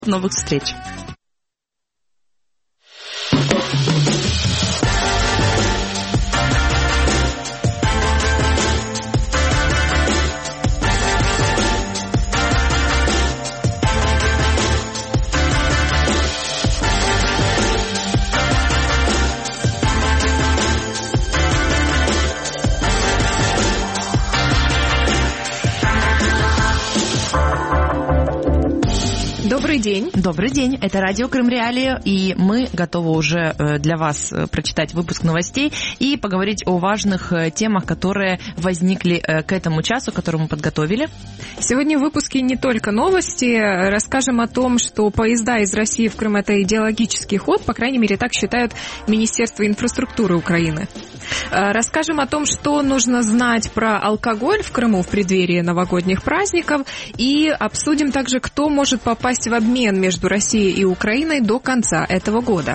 Новых встреч! Добрый день. Добрый день. Это радио Крым Реалии, и мы готовы уже для вас прочитать выпуск новостей и поговорить о важных темах, которые возникли к этому часу, который мы подготовили. Сегодня в выпуске не только новости. Расскажем о том, что поезда из России в Крым – это идеологический ход, по крайней мере, так считают Министерство инфраструктуры Украины. Расскажем о том, что нужно знать про алкоголь в Крыму в преддверии новогодних праздников. И обсудим также, кто может попасть в обмен между Россией и Украиной до конца этого года.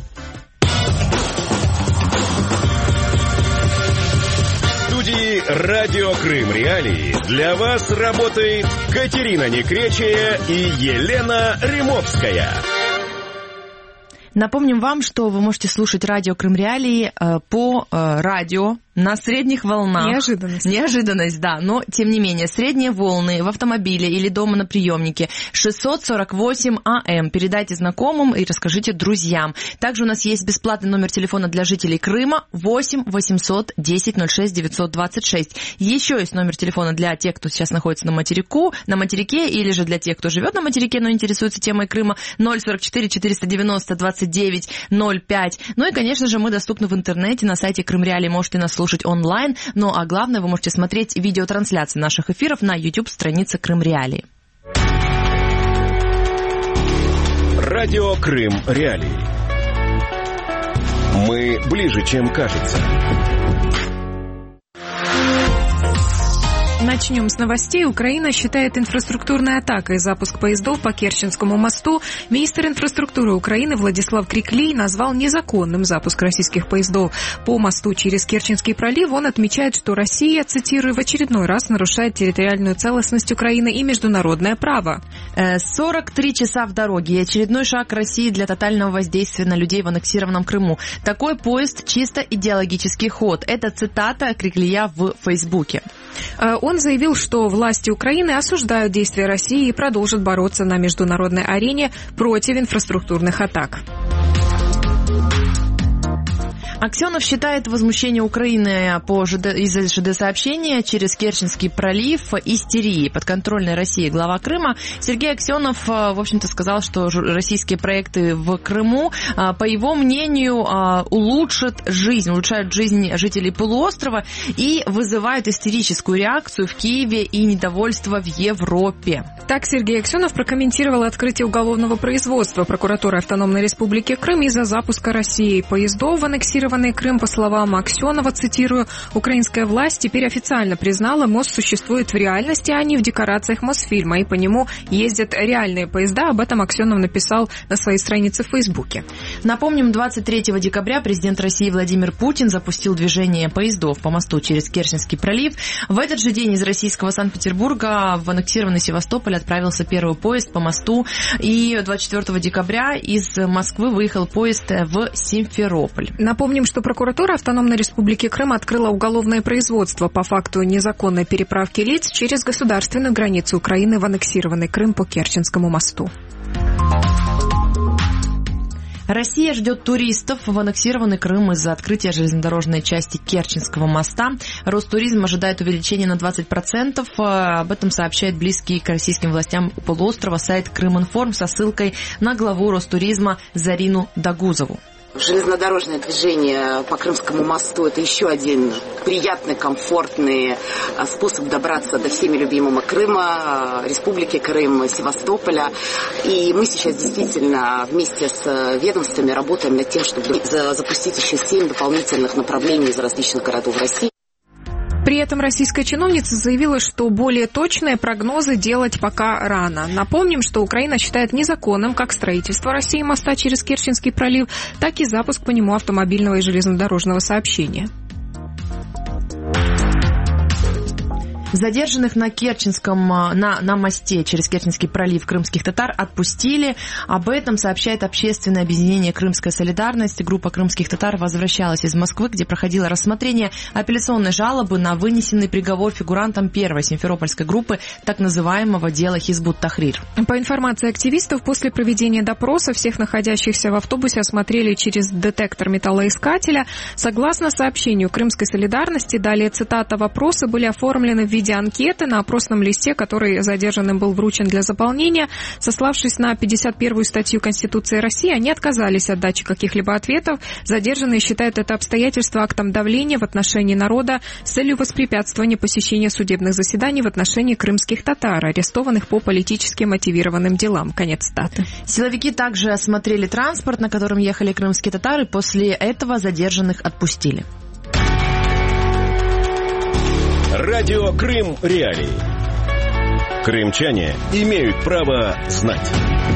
В студии «Радио Крым Реалии» для вас работает Катерина Некречия и Елена Римовская. Напомним вам, что вы можете слушать радио Крым Реалии по радио на средних волнах. Неожиданность, да. Но, тем не менее, средние волны в автомобиле или дома на приемнике 648 АМ. Передайте знакомым и расскажите друзьям. Также у нас есть бесплатный номер телефона для жителей Крыма 8 800 10 06 926. Еще есть номер телефона для тех, кто сейчас находится на материке, или же для тех, кто живет на материке, но интересуется темой Крыма, 044 490 29 05. Ну и, конечно же, мы доступны в интернете, на сайте Крым Реалии можете нас слушать онлайн, ну а главное, вы можете смотреть видеотрансляции наших эфиров на YouTube-странице Крым Реалии. Радио Крым Реалии. Мы ближе, чем кажется. Начнем с новостей. Украина считает инфраструктурной атакой запуск поездов по Керченскому мосту. Министр инфраструктуры Украины Владислав Криклий назвал незаконным запуск российских поездов по мосту через Керченский пролив. Он отмечает, что Россия, цитирую, в очередной раз нарушает территориальную целостность Украины и международное право. 43 часа в дороге и очередной шаг России для тотального воздействия на людей в аннексированном Крыму. Такой поезд чисто идеологический ход. Это цитата Криклия в Фейсбуке. Он заявил, что власти Украины осуждают действия России и продолжат бороться на международной арене против инфраструктурных атак. Аксенов считает возмущение Украины из-за ЖД-сообщения через Керченский пролив истерией. Подконтрольной России глава Крыма Сергей Аксенов, в общем-то, сказал, что российские проекты в Крыму, по его мнению, улучшают жизнь жителей полуострова и вызывают истерическую реакцию в Киеве и недовольство в Европе. Так Сергей Аксенов прокомментировал открытие уголовного производства прокуратуры Автономной Республики Крым из-за запуска Россией поездов в аннексированный Крым. По словам Аксенова, цитирую, украинская власть теперь официально признала, мост существует в реальности, а не в декорациях Мосфильма, и по нему ездят реальные поезда. Об этом Аксенов написал на своей странице в Фейсбуке. Напомним, 23 декабря президент России Владимир Путин запустил движение поездов по мосту через Керченский пролив. В этот же день из российского Санкт-Петербурга в аннексированный Севастополь отправился первый поезд по мосту, и 24 декабря из Москвы выехал поезд в Симферополь. Напомним, что прокуратура Автономной Республики Крым открыла уголовное производство по факту незаконной переправки лиц через государственную границу Украины в аннексированный Крым по Керченскому мосту. Россия ждет туристов в аннексированный Крым из-за открытия железнодорожной части Керченского моста. Ростуризм ожидает увеличения на 20%. Об этом сообщает близкий к российским властям полуострова сайт Крыминформ со ссылкой на главу Ростуризма Зарину Дагузову. Железнодорожное движение по Крымскому мосту – это еще один приятный, комфортный способ добраться до всеми любимого Крыма, Республики Крым, Севастополя. И мы сейчас действительно вместе с ведомствами работаем над тем, чтобы запустить еще 7 дополнительных направлений из различных городов России. При этом российская чиновница заявила, что более точные прогнозы делать пока рано. Напомним, что Украина считает незаконным как строительство России моста через Керченский пролив, так и запуск по нему автомобильного и железнодорожного сообщения. Задержанных на Керченском, на мосте через Керченский пролив крымских татар отпустили. Об этом сообщает общественное объединение «Крымская солидарность». Группа крымских татар возвращалась из Москвы, где проходило рассмотрение апелляционной жалобы на вынесенный приговор фигурантам первой симферопольской группы так называемого дела Хизбут-Тахрир. По информации активистов, после проведения допроса всех находящихся в автобусе осмотрели через детектор металлоискателя. Согласно сообщению Крымской солидарности, далее цитата, вопросы были оформлены в виде анкеты на опросном листе, который задержанным был вручен для заполнения. Сославшись на 51-ю статью Конституции России, они отказались от дачи каких-либо ответов. Задержанные считают это обстоятельство актом давления в отношении народа с целью воспрепятствования посещения судебных заседаний в отношении крымских татар, арестованных по политически мотивированным делам. Конец цитаты. Силовики также осмотрели транспорт, на котором ехали крымские татары. После этого задержанных отпустили. Радио Крым Реалии. Крымчане имеют право знать.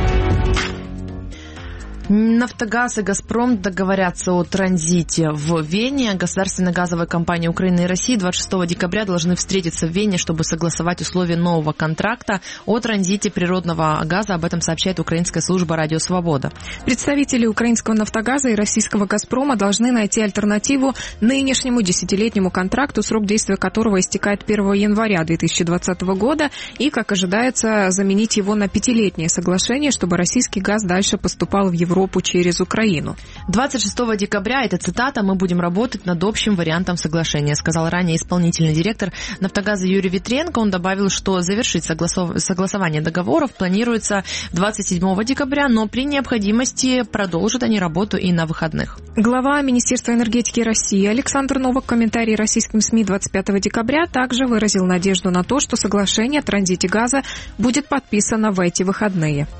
«Нафтогаз» и «Газпром» договорятся о транзите в Вене. Государственные газовые компании Украины и России 26 декабря должны встретиться в Вене, чтобы согласовать условия нового контракта о транзите природного газа. Об этом сообщает украинская служба «Радио Свобода». Представители украинского «Нафтогаза» и российского «Газпрома» должны найти альтернативу нынешнему 10-летнему контракту, срок действия которого истекает 1 января 2020 года, и, как ожидается, заменить его на 5-летнее соглашение, чтобы российский газ дальше поступал в Европу через Украину. 26 декабря, это цитата, «мы будем работать над общим вариантом соглашения», сказал ранее исполнительный директор «Нафтогаза» Юрий Ветренко. Он добавил, что завершить согласование договоров планируется 27 декабря, но при необходимости продолжат они работу и на выходных. Глава Министерства энергетики России Александр Новак в комментарии российским СМИ 25 декабря также выразил надежду на то, что соглашение о транзите газа будет подписано в эти выходные.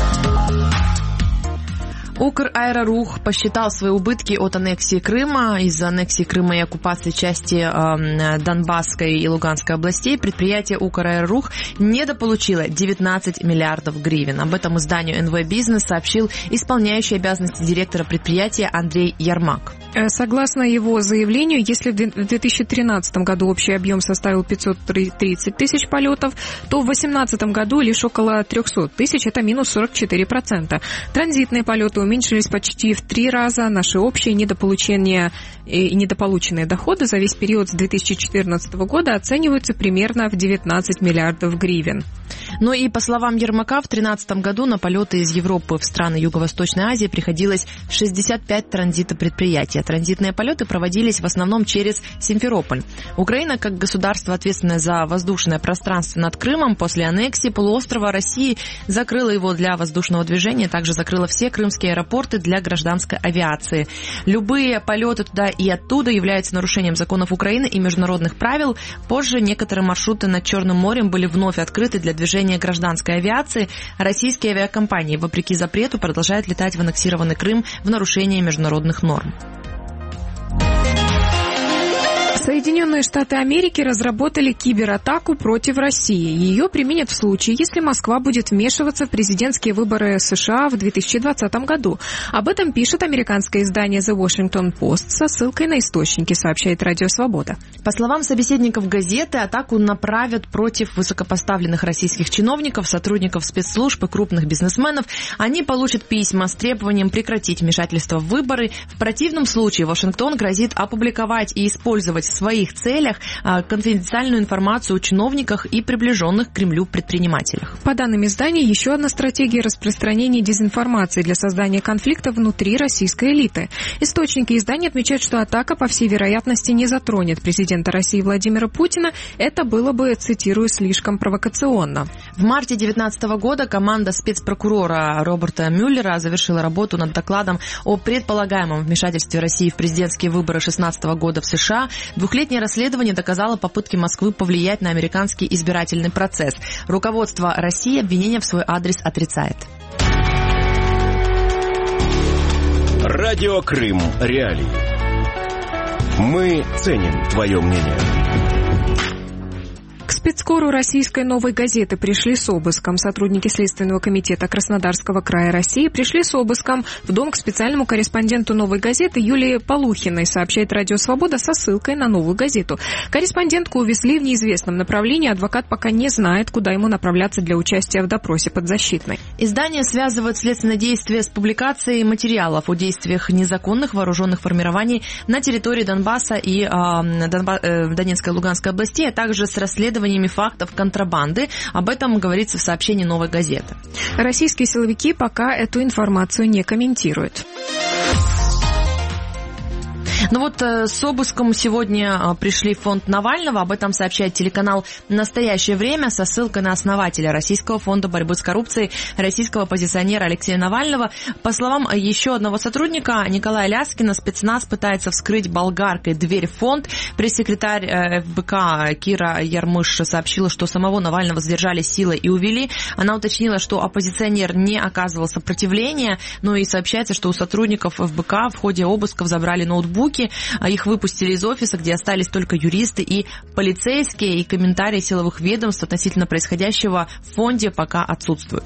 Украэрорух посчитал свои убытки от аннексии Крыма. Из-за аннексии Крыма и оккупации части Донбасской и Луганской областей предприятие Украэрорух недополучило 19 миллиардов гривен. Об этом изданию НВ Бизнес сообщил исполняющий обязанности директора предприятия Андрей Ярмак. Согласно его заявлению, если в 2013 году общий объем составил 530 тысяч полетов, то в 2018 году лишь около 300 тысяч, это минус 44%. Транзитные полеты уменьшились почти в 3 раза. Наши общие недополучения и недополученные доходы за весь период с 2014 года оцениваются примерно в 19 миллиардов гривен. Ну и по словам Ермака, в 2013 году на полеты из Европы в страны Юго-Восточной Азии приходилось 65 транзита предприятий. Транзитные полеты проводились в основном через Симферополь. Украина, как государство, ответственное за воздушное пространство над Крымом, после аннексии полуострова России закрыла его для воздушного движения, также закрыла все крымские аэропорты для гражданской авиации. Любые полеты туда и оттуда являются нарушением законов Украины и международных правил. Позже некоторые маршруты над Черным морем были вновь открыты для движения гражданской авиации. Российские авиакомпании, вопреки запрету, продолжают летать в аннексированный Крым в нарушение международных норм. Соединенные Штаты Америки разработали кибератаку против России. Ее применят в случае, если Москва будет вмешиваться в президентские выборы США в 2020 году. Об этом пишет американское издание The Washington Post со ссылкой на источники, сообщает Радио Свобода. По словам собеседников газеты, атаку направят против высокопоставленных российских чиновников, сотрудников спецслужб и крупных бизнесменов. Они получат письма с требованием прекратить вмешательство в выборы. В противном случае Вашингтон грозит опубликовать и использовать в своих целях конфиденциальную информацию о чиновниках и приближенных к Кремлю предпринимателях. По данным издания, еще одна стратегия распространения дезинформации для создания конфликта внутри российской элиты. Источники издания отмечают, что атака, по всей вероятности, не затронет президента России Владимира Путина. Это было бы, цитирую, слишком провокационно. В марте 2019 года команда спецпрокурора Роберта Мюллера завершила работу над докладом о предполагаемом вмешательстве России в президентские выборы 2016 года в США. Двухлетнее расследование доказало попытки Москвы повлиять на американский избирательный процесс. Руководство России обвинения в свой адрес отрицает. Радио Крым Реалии. Мы ценим твое мнение. К спецкору российской «Новой газеты» пришли с обыском. Сотрудники Следственного комитета Краснодарского края России пришли с обыском в дом к специальному корреспонденту «Новой газеты» Юлии Полухиной, сообщает Радио Свобода со ссылкой на «Новую газету». Корреспондентку увезли в неизвестном направлении. Адвокат пока не знает, куда ему направляться для участия в допросе подзащитной. Издание связывает следственное действие с публикацией материалов о действиях незаконных вооруженных формирований на территории Донбасса и Донецкой и Луганской областей, а также с расследованиями фактов контрабанды. Об этом говорится в сообщении «Новой газеты». Российские силовики пока эту информацию не комментируют. Ну вот с обыском сегодня пришли в фонд Навального. Об этом сообщает телеканал «Настоящее время» со ссылкой на основателя Российского фонда борьбы с коррупцией, российского оппозиционера Алексея Навального. По словам еще одного сотрудника, Николая Ляскина, спецназ пытается вскрыть болгаркой дверь в фонд. Пресс-секретарь ФБК Кира Ярмыш сообщила, что самого Навального задержали силой и увели. Она уточнила, что оппозиционер не оказывал сопротивления. Ну и сообщается, что у сотрудников ФБК в ходе обысков забрали ноутбуки. Их выпустили из офиса, где остались только юристы и полицейские, и комментарии силовых ведомств относительно происходящего в фонде пока отсутствуют.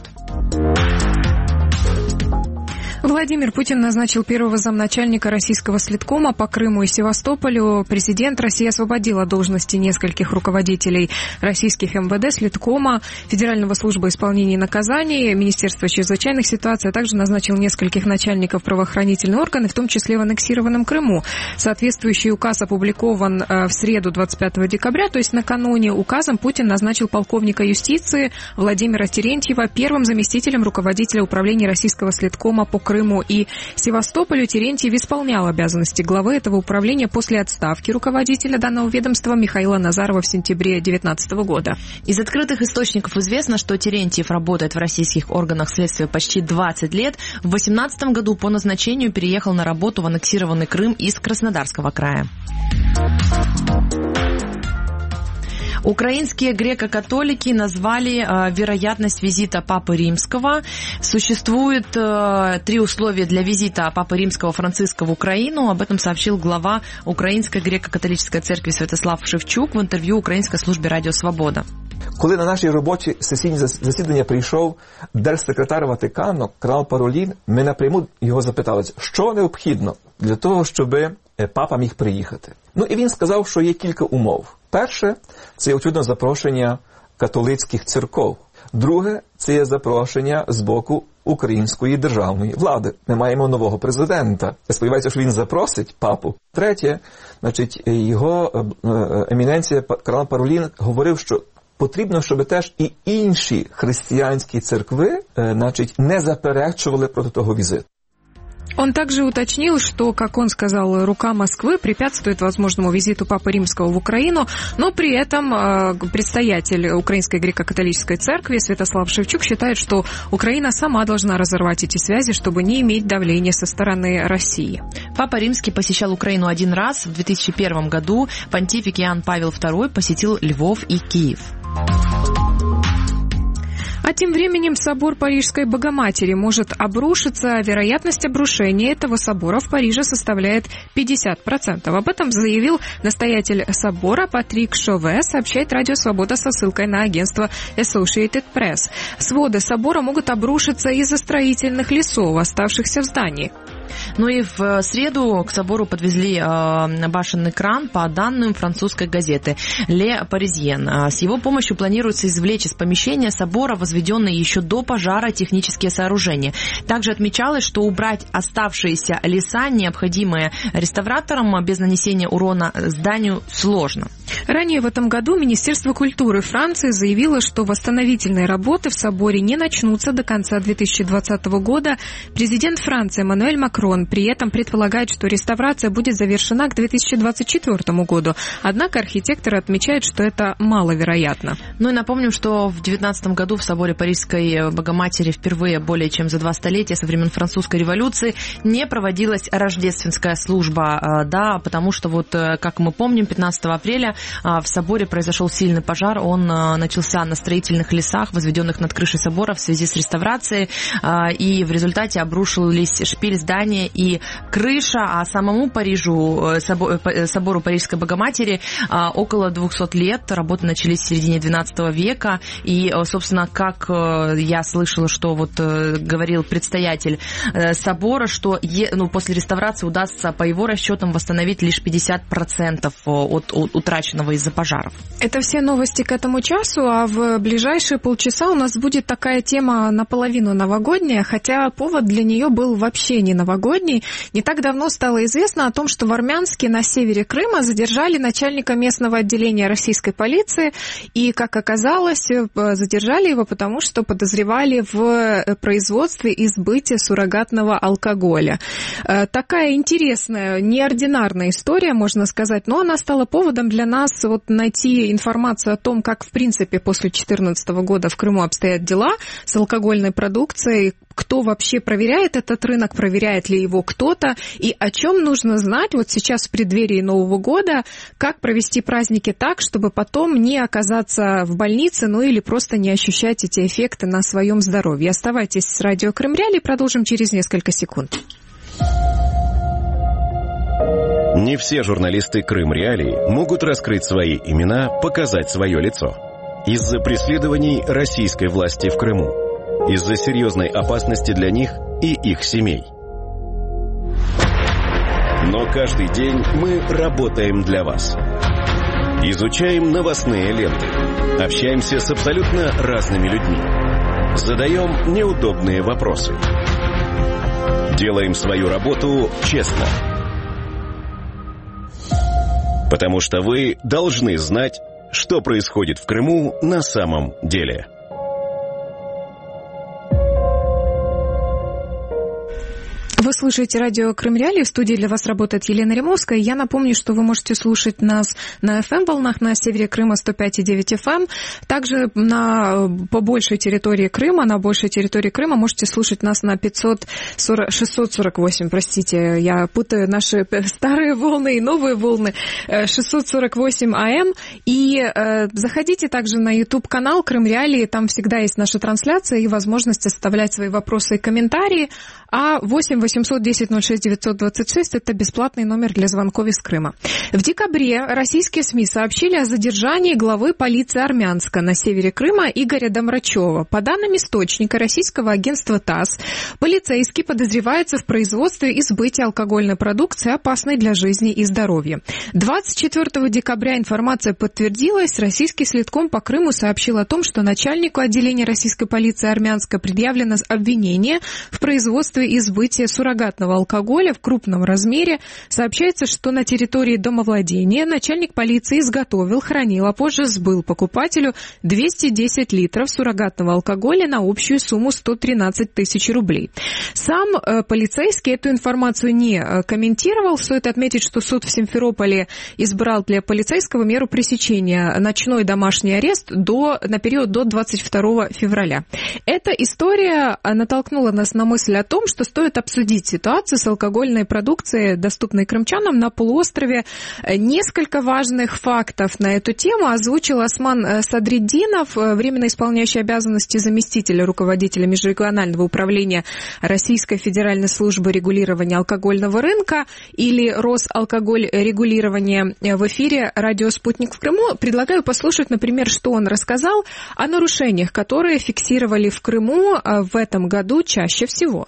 Владимир Путин назначил первого замначальника российского следкома по Крыму и Севастополю. Президент России освободил от должности нескольких руководителей российских МВД, следкома, Федерального службы исполнения наказаний, Министерства чрезвычайных ситуаций, а также назначил нескольких начальников правоохранительных органов, в том числе в аннексированном Крыму. Соответствующий указ опубликован в среду 25 декабря, то есть накануне. Указом Путин назначил полковника юстиции Владимира Терентьева первым заместителем руководителя управления российского следкома по Крыму и Севастополю. Терентьев исполнял обязанности главы этого управления после отставки руководителя данного ведомства Михаила Назарова в сентябре 2019 года. Из открытых источников известно, что Терентьев работает в российских органах следствия почти 20 лет. В 2018 году по назначению переехал на работу в аннексированный Крым из Краснодарского края. Украинские греко-католики назвали вероятность визита Папы Римского. Существует 3 условия для визита Папы Римского Франциска в Украину. Об этом сообщил глава Української греко-католической церкви Святослав Шевчук в інтерв'ю Українській службі Радіо Свобода. Коли на нашій роботі сесійні засідання прийшов держсекретар Ватикану, кардинал Паролін, ми напряму його запитали, що необхідно для того, щоб папа міг приїхати. Ну і він сказав, що є кілька умов. Перше, це, очевидно, запрошення католицьких церков. Друге, це є запрошення з боку української державної влади. Ми маємо нового президента. Я сподіваюся, що він запросить папу. Третє, значить, його еміненція кардинал Паролін говорив, що потрібно, щоб теж і інші християнські церкви, значить, не заперечували проти того візиту. Он также уточнил, что, как он сказал, рука Москвы препятствует возможному визиту Папы Римского в Украину, но при этом предстоятель Украинской греко-католической церкви Святослав Шевчук считает, что Украина сама должна разорвать эти связи, чтобы не иметь давления со стороны России. Папа Римский посещал Украину один раз в 2001 году. Понтифик Иоанн Павел II посетил Львов и Киев. А тем временем собор Парижской Богоматери может обрушиться. Вероятность обрушения этого собора в Париже составляет 50%. Об этом заявил настоятель собора Патрик Шове, сообщает Радио Свобода со ссылкой на агентство Associated Press. Своды собора могут обрушиться из-за строительных лесов, оставшихся в здании. Ну и в среду к собору подвезли башенный кран по данным французской газеты «Le Parisien». С его помощью планируется извлечь из помещения собора возведенные еще до пожара технические сооружения. Также отмечалось, что убрать оставшиеся леса, необходимые реставраторам, без нанесения урона зданию, сложно. Ранее в этом году Министерство культуры Франции заявило, что восстановительные работы в соборе не начнутся до конца 2020 года. Президент Франции Эммануэль Макрон при этом предполагает, что реставрация будет завершена к 2024 году. Однако архитекторы отмечают, что это маловероятно. Ну и напомним, что в 2019 году в соборе Парижской Богоматери впервые более чем за 2 столетия со времен французской революции не проводилась рождественская служба, да, потому что вот, как мы помним, 15 апреля в соборе произошел сильный пожар. Он начался на строительных лесах, возведенных над крышей собора в связи с реставрацией, и в результате обрушились шпиль здания и крыша, а самому Парижу, собору Парижской Богоматери, около 200 лет. Работы начались в середине XII века, и, собственно, как я слышала, что вот говорил предстоятель собора, что после реставрации удастся, по его расчетам, восстановить лишь 50% от утраченного из-за пожаров. Это все новости к этому часу, а в ближайшие полчаса у нас будет такая тема наполовину новогодняя, хотя повод для нее был вообще не новогодний. Не так давно стало известно о том, что в Армянске на севере Крыма задержали начальника местного отделения российской полиции, и, как оказалось, задержали его потому, что подозревали в производстве и сбытии суррогатного алкоголя. Такая интересная, неординарная история, можно сказать, но она стала поводом для нас вот найти информацию о том, как, в принципе, после 2014 года в Крыму обстоят дела с алкогольной продукцией, кто вообще проверяет этот рынок, проверяет ли его кто-то, и о чем нужно знать вот сейчас в преддверии Нового года, как провести праздники так, чтобы потом не оказаться в больнице, ну или просто не ощущать эти эффекты на своем здоровье. Оставайтесь с радио Крым Реалии, продолжим через несколько секунд. Не все журналисты Крым Реалии могут раскрыть свои имена, показать свое лицо. Из-за преследований российской власти в Крыму. Из-за серьезной опасности для них и их семей. Но каждый день мы работаем для вас. Изучаем новостные ленты. Общаемся с абсолютно разными людьми. Задаем неудобные вопросы. Делаем свою работу честно. Потому что вы должны знать, что происходит в Крыму на самом деле. Вы слушаете радио Крым Реалии, в студии для вас работает Елена Римовская. Я напомню, что вы можете слушать нас на FM-волнах на севере Крыма 105,9 FM. Также по большей территории Крыма, на большей территории Крыма можете слушать нас на 648, простите, я путаю наши старые волны и новые волны, 648 АМ. И заходите также на YouTube-канал Крым Реалии, там всегда есть наша трансляция и возможность оставлять свои вопросы и комментарии. А 8-810-06-926 – это бесплатный номер для звонков из Крыма. В декабре российские СМИ сообщили о задержании главы полиции Армянска на севере Крыма Игоря Домрачева. По данным источника российского агентства ТАСС, полицейский подозревается в производстве и сбытии алкогольной продукции, опасной для жизни и здоровья. 24 декабря информация подтвердилась. Российский следком по Крыму сообщил о том, что начальнику отделения российской полиции Армянска предъявлено обвинение в производстве и сбытии суррогатного алкоголя в крупном размере. Сообщается, что на территории домовладения начальник полиции изготовил, хранил, а позже сбыл покупателю 210 литров суррогатного алкоголя на общую сумму 113 тысяч рублей. Сам полицейский эту информацию не комментировал. Стоит отметить, что суд в Симферополе избрал для полицейского меру пресечения ночной домашний арест на период до 22 февраля. Эта история натолкнула нас на мысль о том, что стоит обсудить ситуацию с алкогольной продукцией, доступной крымчанам на полуострове. Несколько важных фактов на эту тему озвучил Осман Садриддинов, временно исполняющий обязанности заместителя руководителя межрегионального управления Российской Федеральной службы регулирования алкогольного рынка или Росалкогольрегулирование, в эфире радио «Спутник» в Крыму. Предлагаю послушать, например, что он рассказал о нарушениях, которые фиксировали в Крыму в этом году чаще всего.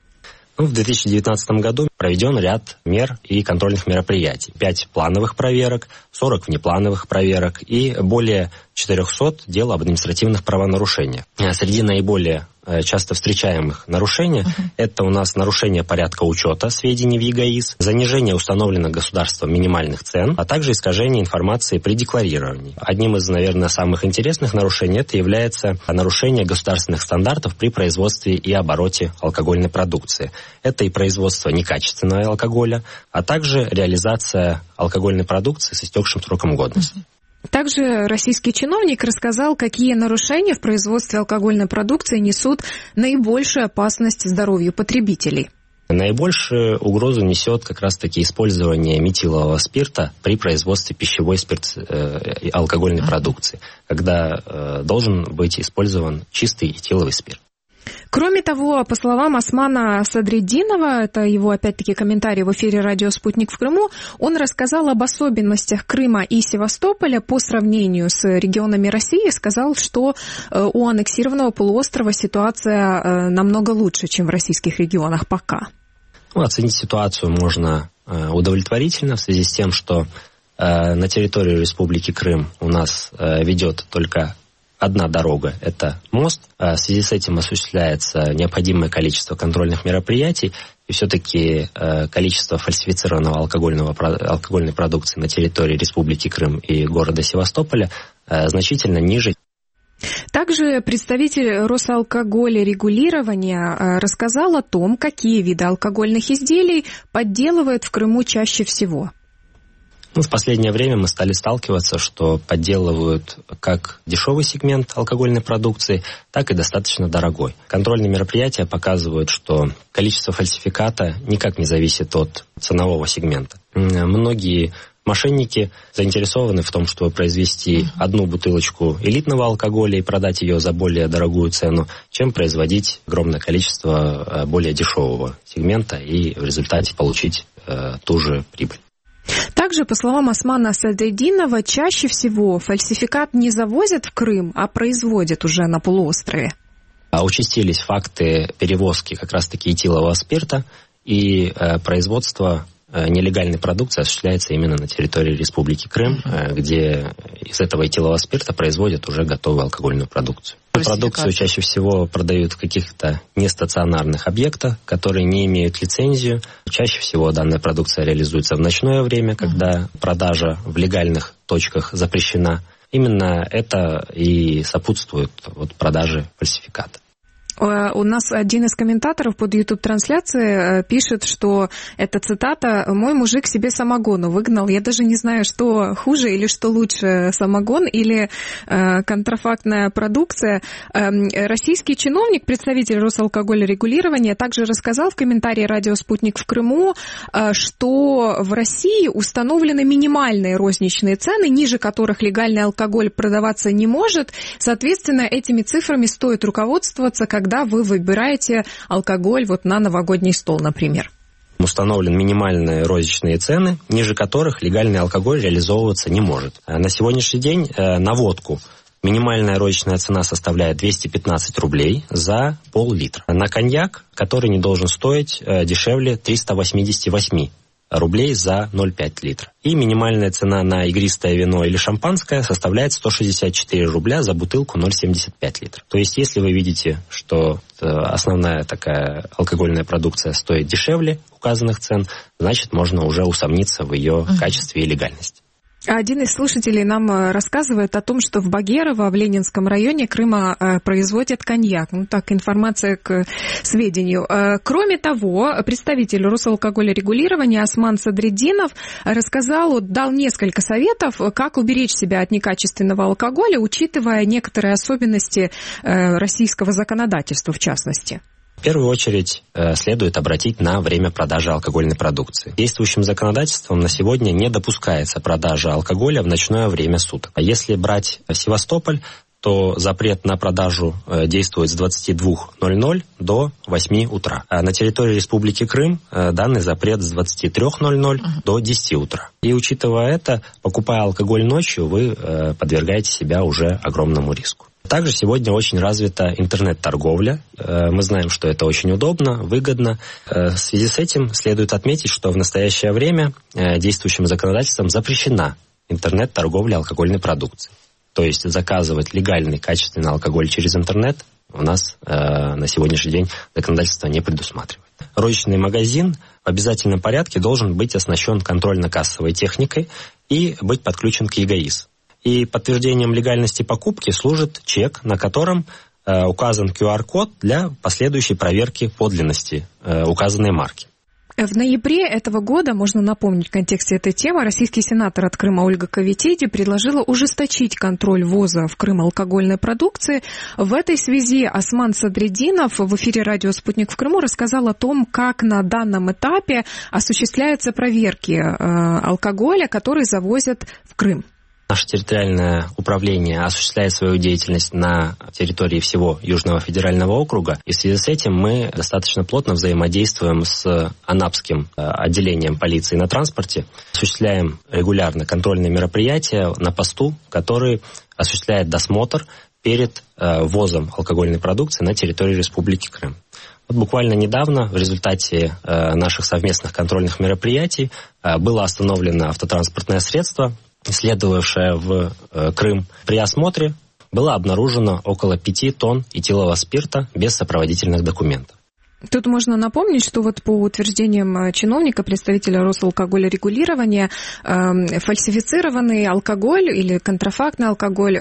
В 2019 году проведен ряд мер и контрольных мероприятий. 5 плановых проверок, 40 внеплановых проверок и более 400 дел об административных правонарушениях. Среди наиболее часто встречаемых нарушений это у нас нарушение порядка учета сведений в ЕГАИС, занижение установленных государством минимальных цен, а также искажение информации при декларировании. Одним из, наверное, самых интересных нарушений это является нарушение государственных стандартов при производстве и обороте алкогольной продукции. Это и производство некачественного алкоголя, а также реализация алкогольной продукции с истекшим сроком годности. Также российский чиновник рассказал, какие нарушения в производстве алкогольной продукции несут наибольшую опасность здоровью потребителей. Наибольшую угрозу несет как раз-таки использование метилового спирта при производстве пищевой алкогольной продукции, когда должен быть использован чистый этиловый спирт. Кроме того, по словам Османа Садриддинова, это его, опять-таки, комментарий в эфире «Радио Спутник» в Крыму, он рассказал об особенностях Крыма и Севастополя по сравнению с регионами России, сказал, что у аннексированного полуострова ситуация намного лучше, чем в российских регионах пока. Оценить ситуацию можно удовлетворительно в связи с тем, что на территорию Республики Крым у нас ведет только одна дорога – это мост. В связи с этим осуществляется необходимое количество контрольных мероприятий, и все-таки количество фальсифицированного алкогольной продукции на территории Республики Крым и города Севастополя значительно ниже. Также представитель Росалкогольрегулирования рассказал о том, какие виды алкогольных изделий подделывают в Крыму чаще всего. В последнее время мы стали сталкиваться, что подделывают как дешевый сегмент алкогольной продукции, так и достаточно дорогой. Контрольные мероприятия показывают, что количество фальсификата никак не зависит от ценового сегмента. Многие мошенники заинтересованы в том, чтобы произвести одну бутылочку элитного алкоголя и продать ее за более дорогую цену, чем производить огромное количество более дешевого сегмента и в результате получить ту же прибыль. Также, по словам Османа Садриддинова, чаще всего фальсификат не завозят в Крым, а производят уже на полуострове. Участились факты перевозки как раз-таки этилового спирта, и производство нелегальной продукции осуществляется именно на территории Республики Крым, где из этого этилового спирта производят уже готовую алкогольную продукцию. Продукцию чаще всего продают в каких-то нестационарных объектах, которые не имеют лицензию. Чаще всего данная продукция реализуется в ночное время, когда продажа в легальных точках запрещена. Именно это и сопутствует продаже фальсификата. У нас один из комментаторов под YouTube-трансляцией пишет, что эта цитата «Мой мужик себе самогону выгнал». Я даже не знаю, что хуже или что лучше, самогон или контрафактная продукция. Российский чиновник, представитель Росалкогольрегулирования, также рассказал в комментарии «Радио Спутник» в Крыму, что в России установлены минимальные розничные цены, ниже которых легальный алкоголь продаваться не может. Соответственно, этими цифрами стоит руководствоваться, когда вы выбираете алкоголь на новогодний стол, например. Установлены минимальные розничные цены, ниже которых легальный алкоголь реализовываться не может. На сегодняшний день на водку минимальная розничная цена составляет 215 рублей за пол-литра. На коньяк, который не должен стоить дешевле 388 рублей за 0,5 литра. И минимальная цена на игристое вино или шампанское составляет 164 рубля за бутылку 0,75 литра. То есть, если вы видите, что основная такая алкогольная продукция стоит дешевле указанных цен, значит, можно уже усомниться в ее качестве и легальности. Один из слушателей нам рассказывает о том, что в Багерово, в Ленинском районе Крыма, производят коньяк. Так, информация к сведению. Кроме того, представитель Росалкогольрегулирования Осман Садриддинов дал несколько советов, как уберечь себя от некачественного алкоголя, учитывая некоторые особенности российского законодательства, в частности. В первую очередь следует обратить на время продажи алкогольной продукции. Действующим законодательством на сегодня не допускается продажа алкоголя в ночное время суток. А если брать Севастополь, то запрет на продажу действует с 22:00 до 8 утра. А на территории Республики Крым данный запрет с 23:00 до 10 утра. И учитывая это, покупая алкоголь ночью, вы подвергаете себя уже огромному риску. Также сегодня очень развита интернет-торговля. Мы знаем, что это очень удобно, выгодно. В связи с этим следует отметить, что в настоящее время действующим законодательством запрещена интернет-торговля алкогольной продукцией. То есть заказывать легальный, качественный алкоголь через интернет у нас на сегодняшний день законодательство не предусматривает. Розничный магазин в обязательном порядке должен быть оснащен контрольно-кассовой техникой и быть подключен к ЕГАИС. И подтверждением легальности покупки служит чек, на котором указан QR-код для последующей проверки подлинности указанной марки. В ноябре этого года, можно напомнить в контексте этой темы, российский сенатор от Крыма Ольга Ковитиди предложила ужесточить контроль ввоза в Крым алкогольной продукции. В этой связи Осман Садреддинов в эфире радио «Спутник» в Крыму рассказал о том, как на данном этапе осуществляются проверки алкоголя, который завозят в Крым. Наше территориальное управление осуществляет свою деятельность на территории всего Южного федерального округа, и в связи с этим мы достаточно плотно взаимодействуем с Анапским отделением полиции на транспорте, осуществляем регулярно контрольные мероприятия на посту, который осуществляет досмотр перед ввозом алкогольной продукции на территорию Республики Крым. Вот буквально недавно в результате наших совместных контрольных мероприятий было остановлено автотранспортное средство, следовавшая в Крым. При осмотре было обнаружено около 5 тонн этилового спирта без сопроводительных документов. Тут можно напомнить, что вот по утверждениям чиновника, представителя Росалкогольрегулирования, фальсифицированный алкоголь или контрафактный алкоголь,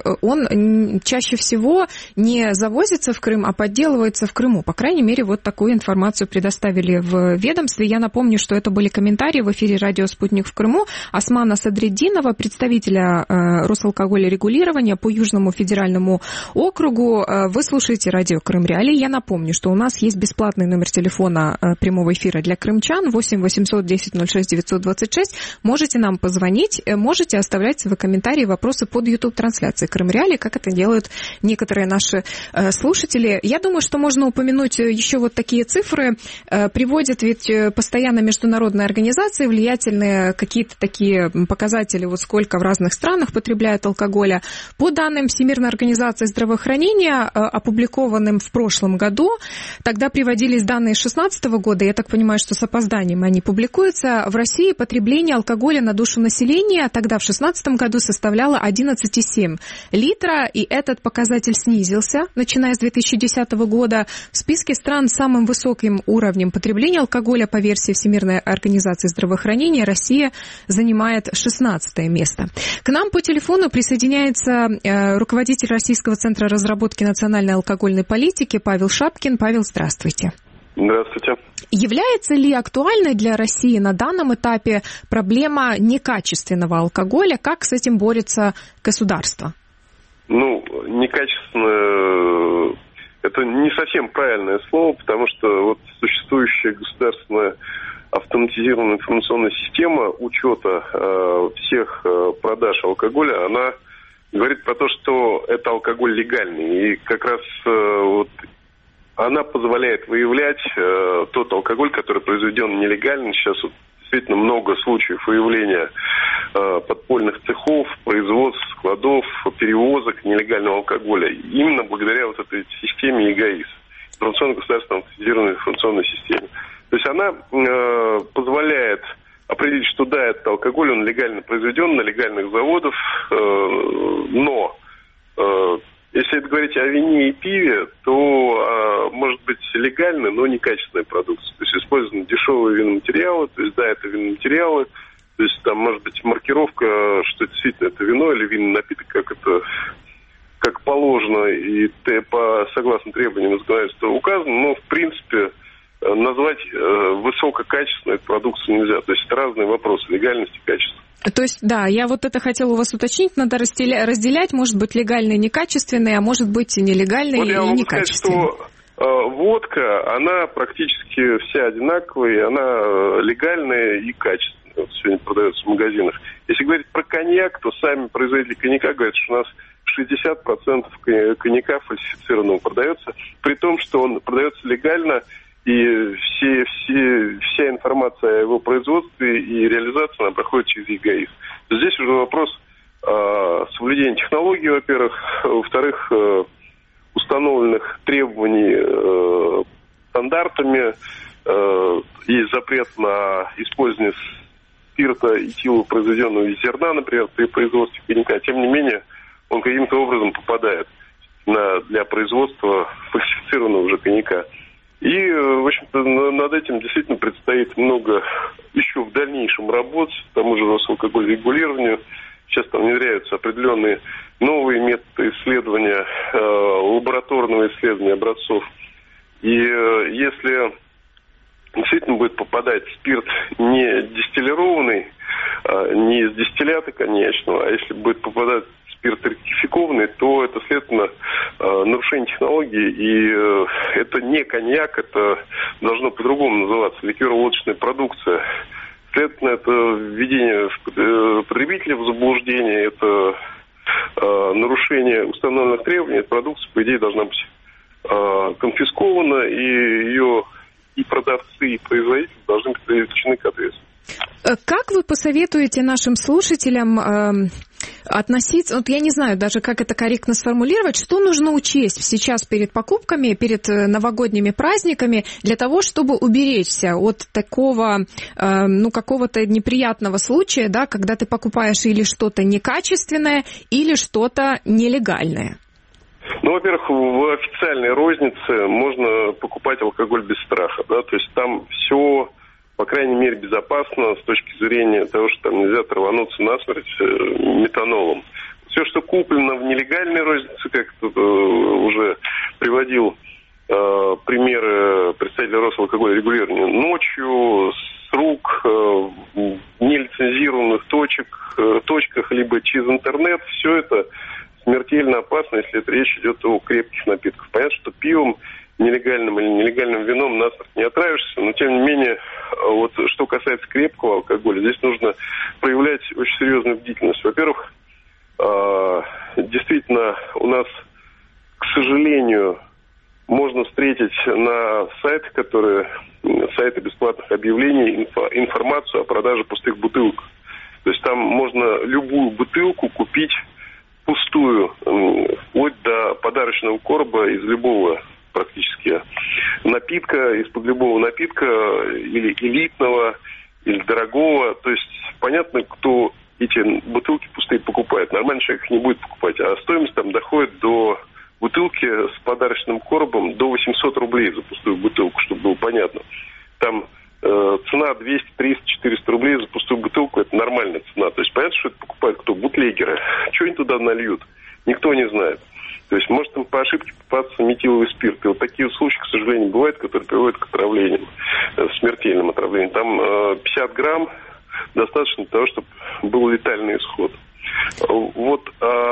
он чаще всего не завозится в Крым, а подделывается в Крыму. По крайней мере, вот такую информацию предоставили в ведомстве. Я напомню, что это были комментарии в эфире радио «Спутник» в Крыму Османа Садреддинова, представителя Росалкогольрегулирования по Южному федеральному округу. Вы слушаете радио «Крым Реалии». Я напомню, что у нас есть бесплатный номер телефона прямого эфира для крымчан 8 800 10 06 926. Можете нам позвонить, можете оставлять свои комментарии, вопросы под YouTube-трансляцией Крым Реалии, как это делают некоторые наши слушатели. Я думаю, что можно упомянуть еще вот такие цифры. Приводят ведь постоянно международные организации, влиятельные какие-то такие показатели, вот сколько в разных странах потребляют алкоголя. По данным Всемирной организации здравоохранения, опубликованным в прошлом году, тогда приводились данные 2016 года, я так понимаю, что с опозданием они публикуются, в России потребление алкоголя на душу населения тогда в 2016 году составляло 11,7 литра, и этот показатель снизился, начиная с 2010 года. В списке стран с самым высоким уровнем потребления алкоголя по версии Всемирной организации здравоохранения Россия занимает 16 место. К нам по телефону присоединяется руководитель Российского центра разработки национальной алкогольной политики Павел Шапкин. Павел, здравствуйте. Здравствуйте. Является ли актуальной для России на данном этапе проблема некачественного алкоголя? Как с этим борется государство? Некачественное – это не совсем правильное слово, потому что вот существующая государственная автоматизированная информационная система учета всех продаж алкоголя, она говорит про то, что это алкоголь легальный. И как раз она позволяет выявлять тот алкоголь, который произведен нелегально. Сейчас вот действительно много случаев выявления подпольных цехов, производств, складов, перевозок нелегального алкоголя. Именно благодаря вот этой системе ЕГАИС, информационно-государственной автоматизированной информационной системе. То есть она позволяет определить, что да, этот алкоголь, он легально произведен на легальных заводах, но если говорить о вине и пиве, то может быть легальная, но некачественная продукция. То есть использованы дешевые виноматериалы, то есть да, это виноматериалы, то есть там может быть маркировка, что действительно это вино или винный напиток, как положено и согласно требованиям законодательства указано, но в принципе назвать высококачественной продукцию нельзя. То есть это разные вопросы легальности и качества. То есть, да, я вот это хотела у вас уточнить, надо разделять, может быть, легальные и некачественные, а может быть, и нелегальные и некачественные. Сказать, что водка, она практически вся одинаковая, и она легальная и качественная. Вот сегодня продается в магазинах. Если говорить про коньяк, то сами производители коньяка говорят, что у нас 60% коньяка фальсифицированного продается, при том, что он продается легально, и вся информация о его производстве и реализации, она проходит через ЕГАИС. Здесь уже вопрос соблюдения технологий, во-первых, во-вторых, установленных требований стандартами, есть запрет на использование спирта этила, произведенного из зерна, например, при производстве коньяка. Тем не менее, он каким-то образом попадает для производства фальсифицированного уже коньяка. И, в общем-то, над этим действительно предстоит много еще в дальнейшем работ, тому же Росалкогольрегулированию. Сейчас там внедряются определенные новые методы исследования, лабораторного исследования образцов. И если действительно будет попадать спирт не дистиллированный, не из дистиллята конечного, а если будет попадать спирт ректификованный, то это, следственно, нарушение технологии, и это не коньяк, это должно по-другому называться, ликеро-водочная продукция. Следовательно, это введение потребителя в заблуждение, это нарушение установленных требований, эта продукция, по идее, должна быть конфискована, и ее и продавцы, и производители должны быть привлечены к ответственности. Как вы посоветуете нашим слушателям относиться, вот я не знаю даже, как это корректно сформулировать, что нужно учесть сейчас перед покупками, перед новогодними праздниками для того, чтобы уберечься от такого, какого-то неприятного случая, да, когда ты покупаешь или что-то некачественное, или что-то нелегальное? Во-первых, в официальной рознице можно покупать алкоголь без страха, да, то есть там все, по крайней мере, безопасно с точки зрения того, что там нельзя травануться насмерть метанолом. Все, что куплено в нелегальной рознице, как уже приводил примеры представителя Росалкогольного регулирования, ночью, с рук, в нелицензированных точках, либо через интернет, все это смертельно опасно, если это речь идет о крепких напитках. Понятно, что пивом, нелегальным или нелегальным вином насмерть не отравишься, но тем не менее, вот что касается крепкого алкоголя, здесь нужно проявлять очень серьезную бдительность. Во-первых, действительно, у нас, к сожалению, можно встретить на сайтах, сайты бесплатных объявлений, информацию о продаже пустых бутылок. То есть там можно любую бутылку купить пустую, вплоть до подарочного короба из любого практически напитка, из-под любого напитка, или элитного, или дорогого. То есть понятно, кто эти бутылки пустые покупает. Нормальный человек их не будет покупать. А стоимость там доходит до бутылки с подарочным коробом до 800 рублей за пустую бутылку, чтобы было понятно. Там цена 200, 300, 400 рублей за пустую бутылку, это нормальная цена. То есть понятно, что это покупают кто? Бутлегеры. Что они туда нальют? Никто не знает. То есть может там по ошибке попасться метиловый спирт. И вот такие случаи, к сожалению, бывают, которые приводят к отравлениям, смертельным отравлениям. Там 50 грамм достаточно для того, чтобы был летальный исход. Вот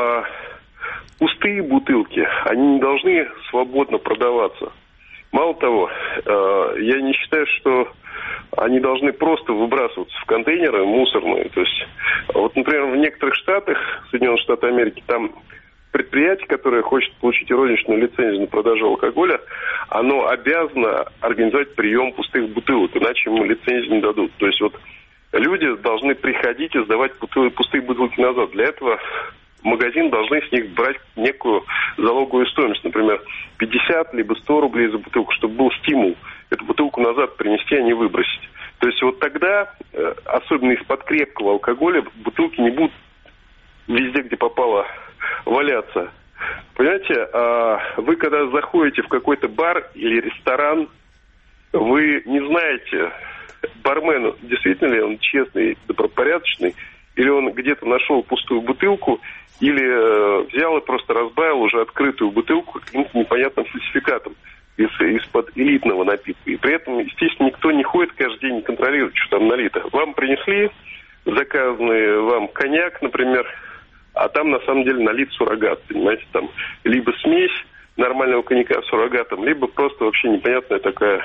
пустые бутылки, они не должны свободно продаваться. Мало того, я не считаю, что они должны просто выбрасываться в контейнеры мусорные. То есть, вот, например, в некоторых штатах, Соединенных Штатов Америки, там предприятие, которое хочет получить розничную лицензию на продажу алкоголя, оно обязано организовать прием пустых бутылок, иначе ему лицензию не дадут. То есть вот люди должны приходить и сдавать пустые бутылки назад. Для этого магазин должны с них брать некую залоговую стоимость, например, 50 либо 100 рублей за бутылку, чтобы был стимул эту бутылку назад принести, а не выбросить. То есть вот тогда, особенно из-под крепкого алкоголя, бутылки не будут везде, где попало, валяться. Понимаете, вы когда заходите в какой-то бар или ресторан, вы не знаете, бармен, действительно ли он честный, добропорядочный, или он где-то нашел пустую бутылку, или взял и просто разбавил уже открытую бутылку каким-то непонятным фальсификатом из-под элитного напитка. И при этом, естественно, никто не ходит каждый день, не контролирует, что там налито. Вам принесли заказанный вам коньяк, например, а там на самом деле налит суррогат, понимаете, там либо смесь нормального коньяка с суррогатом, либо просто вообще непонятная такая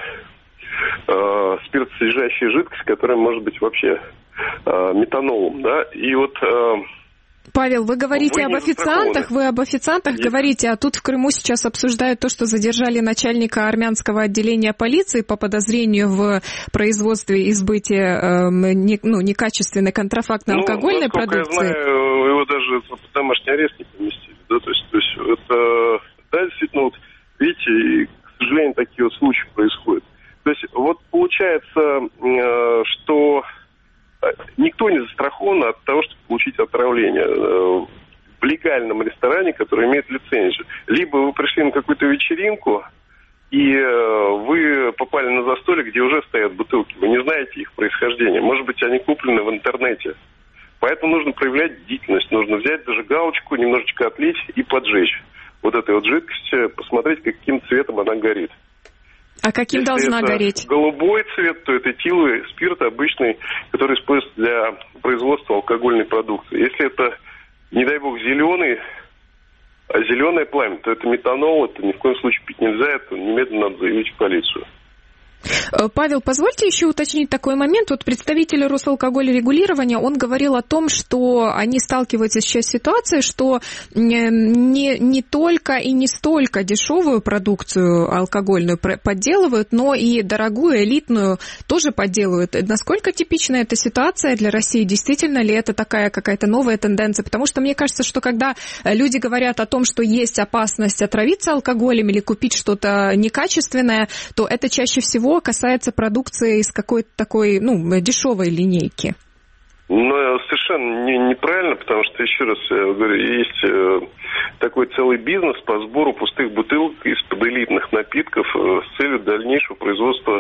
спиртосодержащая жидкость, которая может быть вообще метанолом, да, и вот... Павел, вы говорите об официантах, говорите, а тут в Крыму сейчас обсуждают то, что задержали начальника армянского отделения полиции по подозрению в производстве и сбытии некачественной контрафактной алкогольной продукции. Я знаю, его даже под домашний арест не поместили, да, то есть это, да, действительно, вот, видите, и, к сожалению, такие вот случаи происходят. То есть вот получается, что никто не застрахован от того, чтобы получить отравление в легальном ресторане, который имеет лицензию. Либо вы пришли на какую-то вечеринку, и вы попали на застолье, где уже стоят бутылки. Вы не знаете их происхождения. Может быть, они куплены в интернете. Поэтому нужно проявлять бдительность. Нужно взять зажигалочку, немножечко отлить и поджечь вот этой вот жидкость, посмотреть, каким цветом она горит. А каким должна гореть? Голубой цвет, то это этиловый спирт обычный, который используется для производства алкогольной продукции. Если это, не дай бог, зеленое пламя, то это метанол, это ни в коем случае пить нельзя, это немедленно надо заявить в полицию. Павел, позвольте еще уточнить такой момент. Вот представитель Росалкогольрегулирования, он говорил о том, что они сталкиваются сейчас с ситуацией, что не только и не столько дешевую продукцию алкогольную подделывают, но и дорогую, элитную тоже подделывают. Насколько типична эта ситуация для России? Действительно ли это такая какая-то новая тенденция? Потому что мне кажется, что когда люди говорят о том, что есть опасность отравиться алкоголем или купить что-то некачественное, то это чаще всего касается продукции из какой-то такой, дешевой линейки. Совершенно неправильно, потому что, еще раз говорю, есть такой целый бизнес по сбору пустых бутылок из-под элитных напитков с целью дальнейшего производства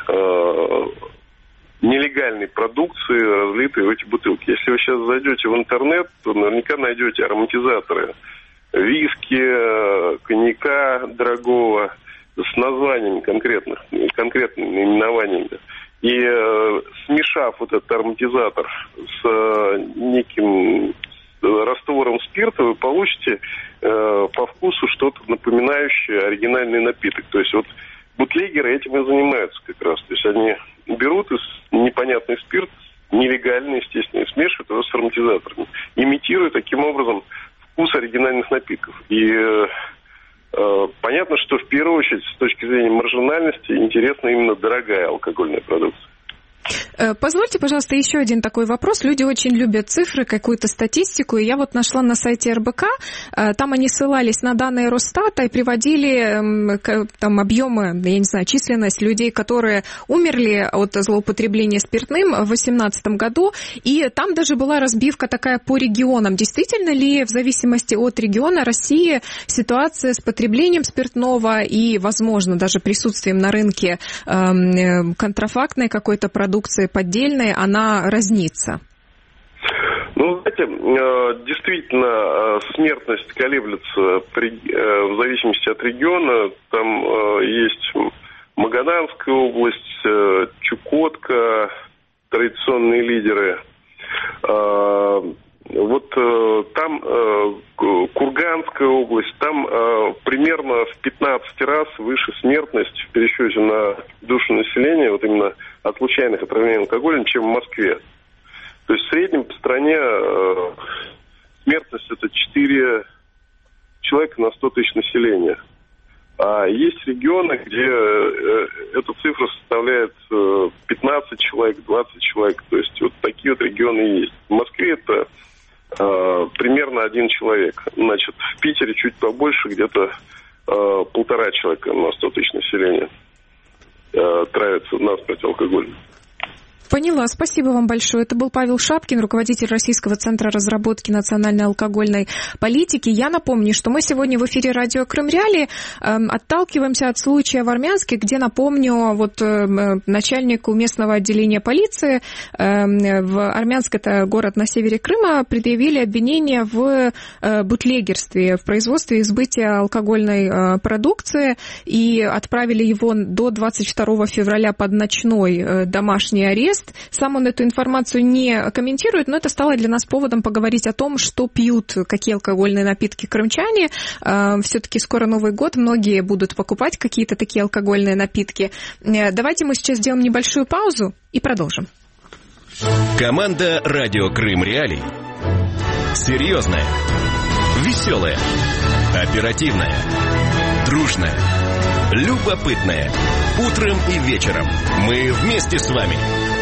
нелегальной продукции, разлитой в эти бутылки. Если вы сейчас зайдете в интернет, то наверняка найдете ароматизаторы виски, коньяка дорогого, с названиями конкретными наименованиями. И смешав вот этот ароматизатор с неким раствором спирта, вы получите по вкусу что-то напоминающее оригинальный напиток. То есть вот бутлегеры этим и занимаются как раз. То есть они берут непонятный спирт, нелегальный, естественно, и смешивают его с ароматизаторами, имитируя таким образом вкус оригинальных напитков. И понятно, что в первую очередь с точки зрения маржинальности интересна именно дорогая алкогольная продукция. Позвольте, пожалуйста, еще один такой вопрос. Люди очень любят цифры, какую-то статистику. И я вот нашла на сайте РБК, там они ссылались на данные Росстата и приводили там объемы, я не знаю, численность людей, которые умерли от злоупотребления спиртным в 2018 году. И там даже была разбивка такая по регионам. Действительно ли в зависимости от региона России ситуация с потреблением спиртного и, возможно, даже присутствием на рынке контрафактной какой-то продукции, поддельной, она разнится? Знаете, действительно, смертность колеблется в зависимости от региона. Там есть Магаданская область, Чукотка, традиционные лидеры. Вот там Курганская область, там примерно в 15 раз выше смертность в пересчете на душу населения, вот именно от случайных отравлений алкоголем, чем в Москве. То есть в среднем по стране смертность это 4 человека на 100 тысяч населения. А есть регионы, где эта цифра составляет 15 человек, 20 человек. То есть вот такие вот регионы есть. В Москве это примерно 1 человек. Значит, в Питере чуть побольше, где-то 1,5 человека на 100 тысяч населения травятся насмерть алкоголем. Поняла. Спасибо вам большое. Это был Павел Шапкин, руководитель Российского центра разработки национальной алкогольной политики. Я напомню, что мы сегодня в эфире радио Крым Реалии отталкиваемся от случая в Армянске, где, напомню, вот начальнику местного отделения полиции в Армянск, это город на севере Крыма, предъявили обвинение в бутлегерстве, в производстве и сбытии алкогольной продукции и отправили его до 22 февраля под ночной домашний арест. Сам он эту информацию не комментирует, но это стало для нас поводом поговорить о том, что пьют, какие алкогольные напитки крымчане. Все-таки скоро Новый год, многие будут покупать какие-то такие алкогольные напитки. Давайте мы сейчас сделаем небольшую паузу и продолжим. Команда «Радио Крым Реалий». Серьезная, веселая, оперативная, дружная, любопытная. Утром и вечером мы вместе с вами.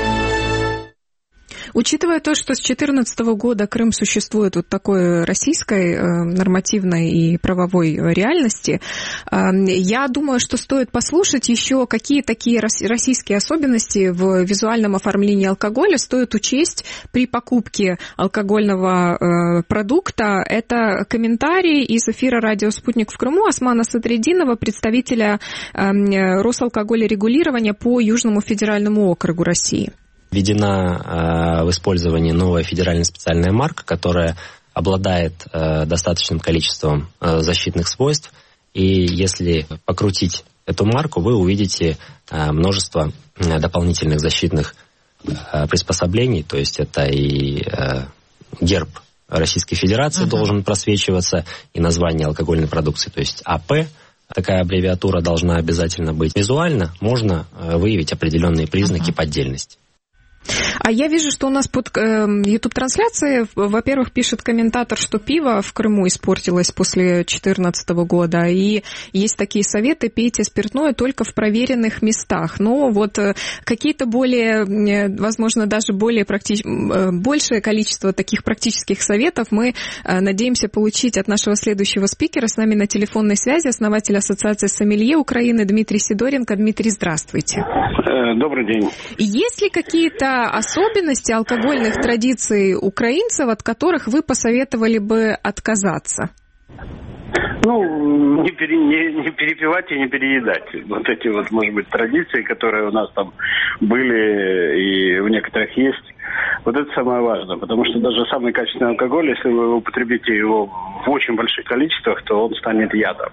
Учитывая то, что с 2014 года Крым существует вот такой российской нормативной и правовой реальности, я думаю, что стоит послушать еще, какие такие российские особенности в визуальном оформлении алкоголя стоит учесть при покупке алкогольного продукта. Это комментарий из эфира радио «Спутник» в Крыму Османа Садриддинова, представителя Росалкогольрегулирования по Южному федеральному округу России. Введена в использование новая федеральная специальная марка, которая обладает достаточным количеством защитных свойств. И если покрутить эту марку, вы увидите множество дополнительных защитных приспособлений, то есть это и герб Российской Федерации должен просвечиваться, и название алкогольной продукции, то есть АП, такая аббревиатура должна обязательно быть. Визуально можно выявить определенные признаки поддельности. А я вижу, что у нас под YouTube-трансляцией, во-первых, пишет комментатор, что пиво в Крыму испортилось после 2014 года, и есть такие советы: пейте спиртное только в проверенных местах. Но вот какие-то более, возможно, даже большее количество таких практических советов мы надеемся получить от нашего следующего спикера. С нами на телефонной связи основатель Ассоциации сомелье Украины Дмитрий Сидоренко. Дмитрий, здравствуйте. Добрый день. Есть ли какие-то особенности алкогольных традиций украинцев, от которых вы посоветовали бы отказаться? Ну, не перепивать и не переедать. Вот эти вот, может быть, традиции, которые у нас там были и у некоторых есть. Вот это самое важное, потому что даже самый качественный алкоголь, если вы употребите его в очень больших количествах, то он станет ядом.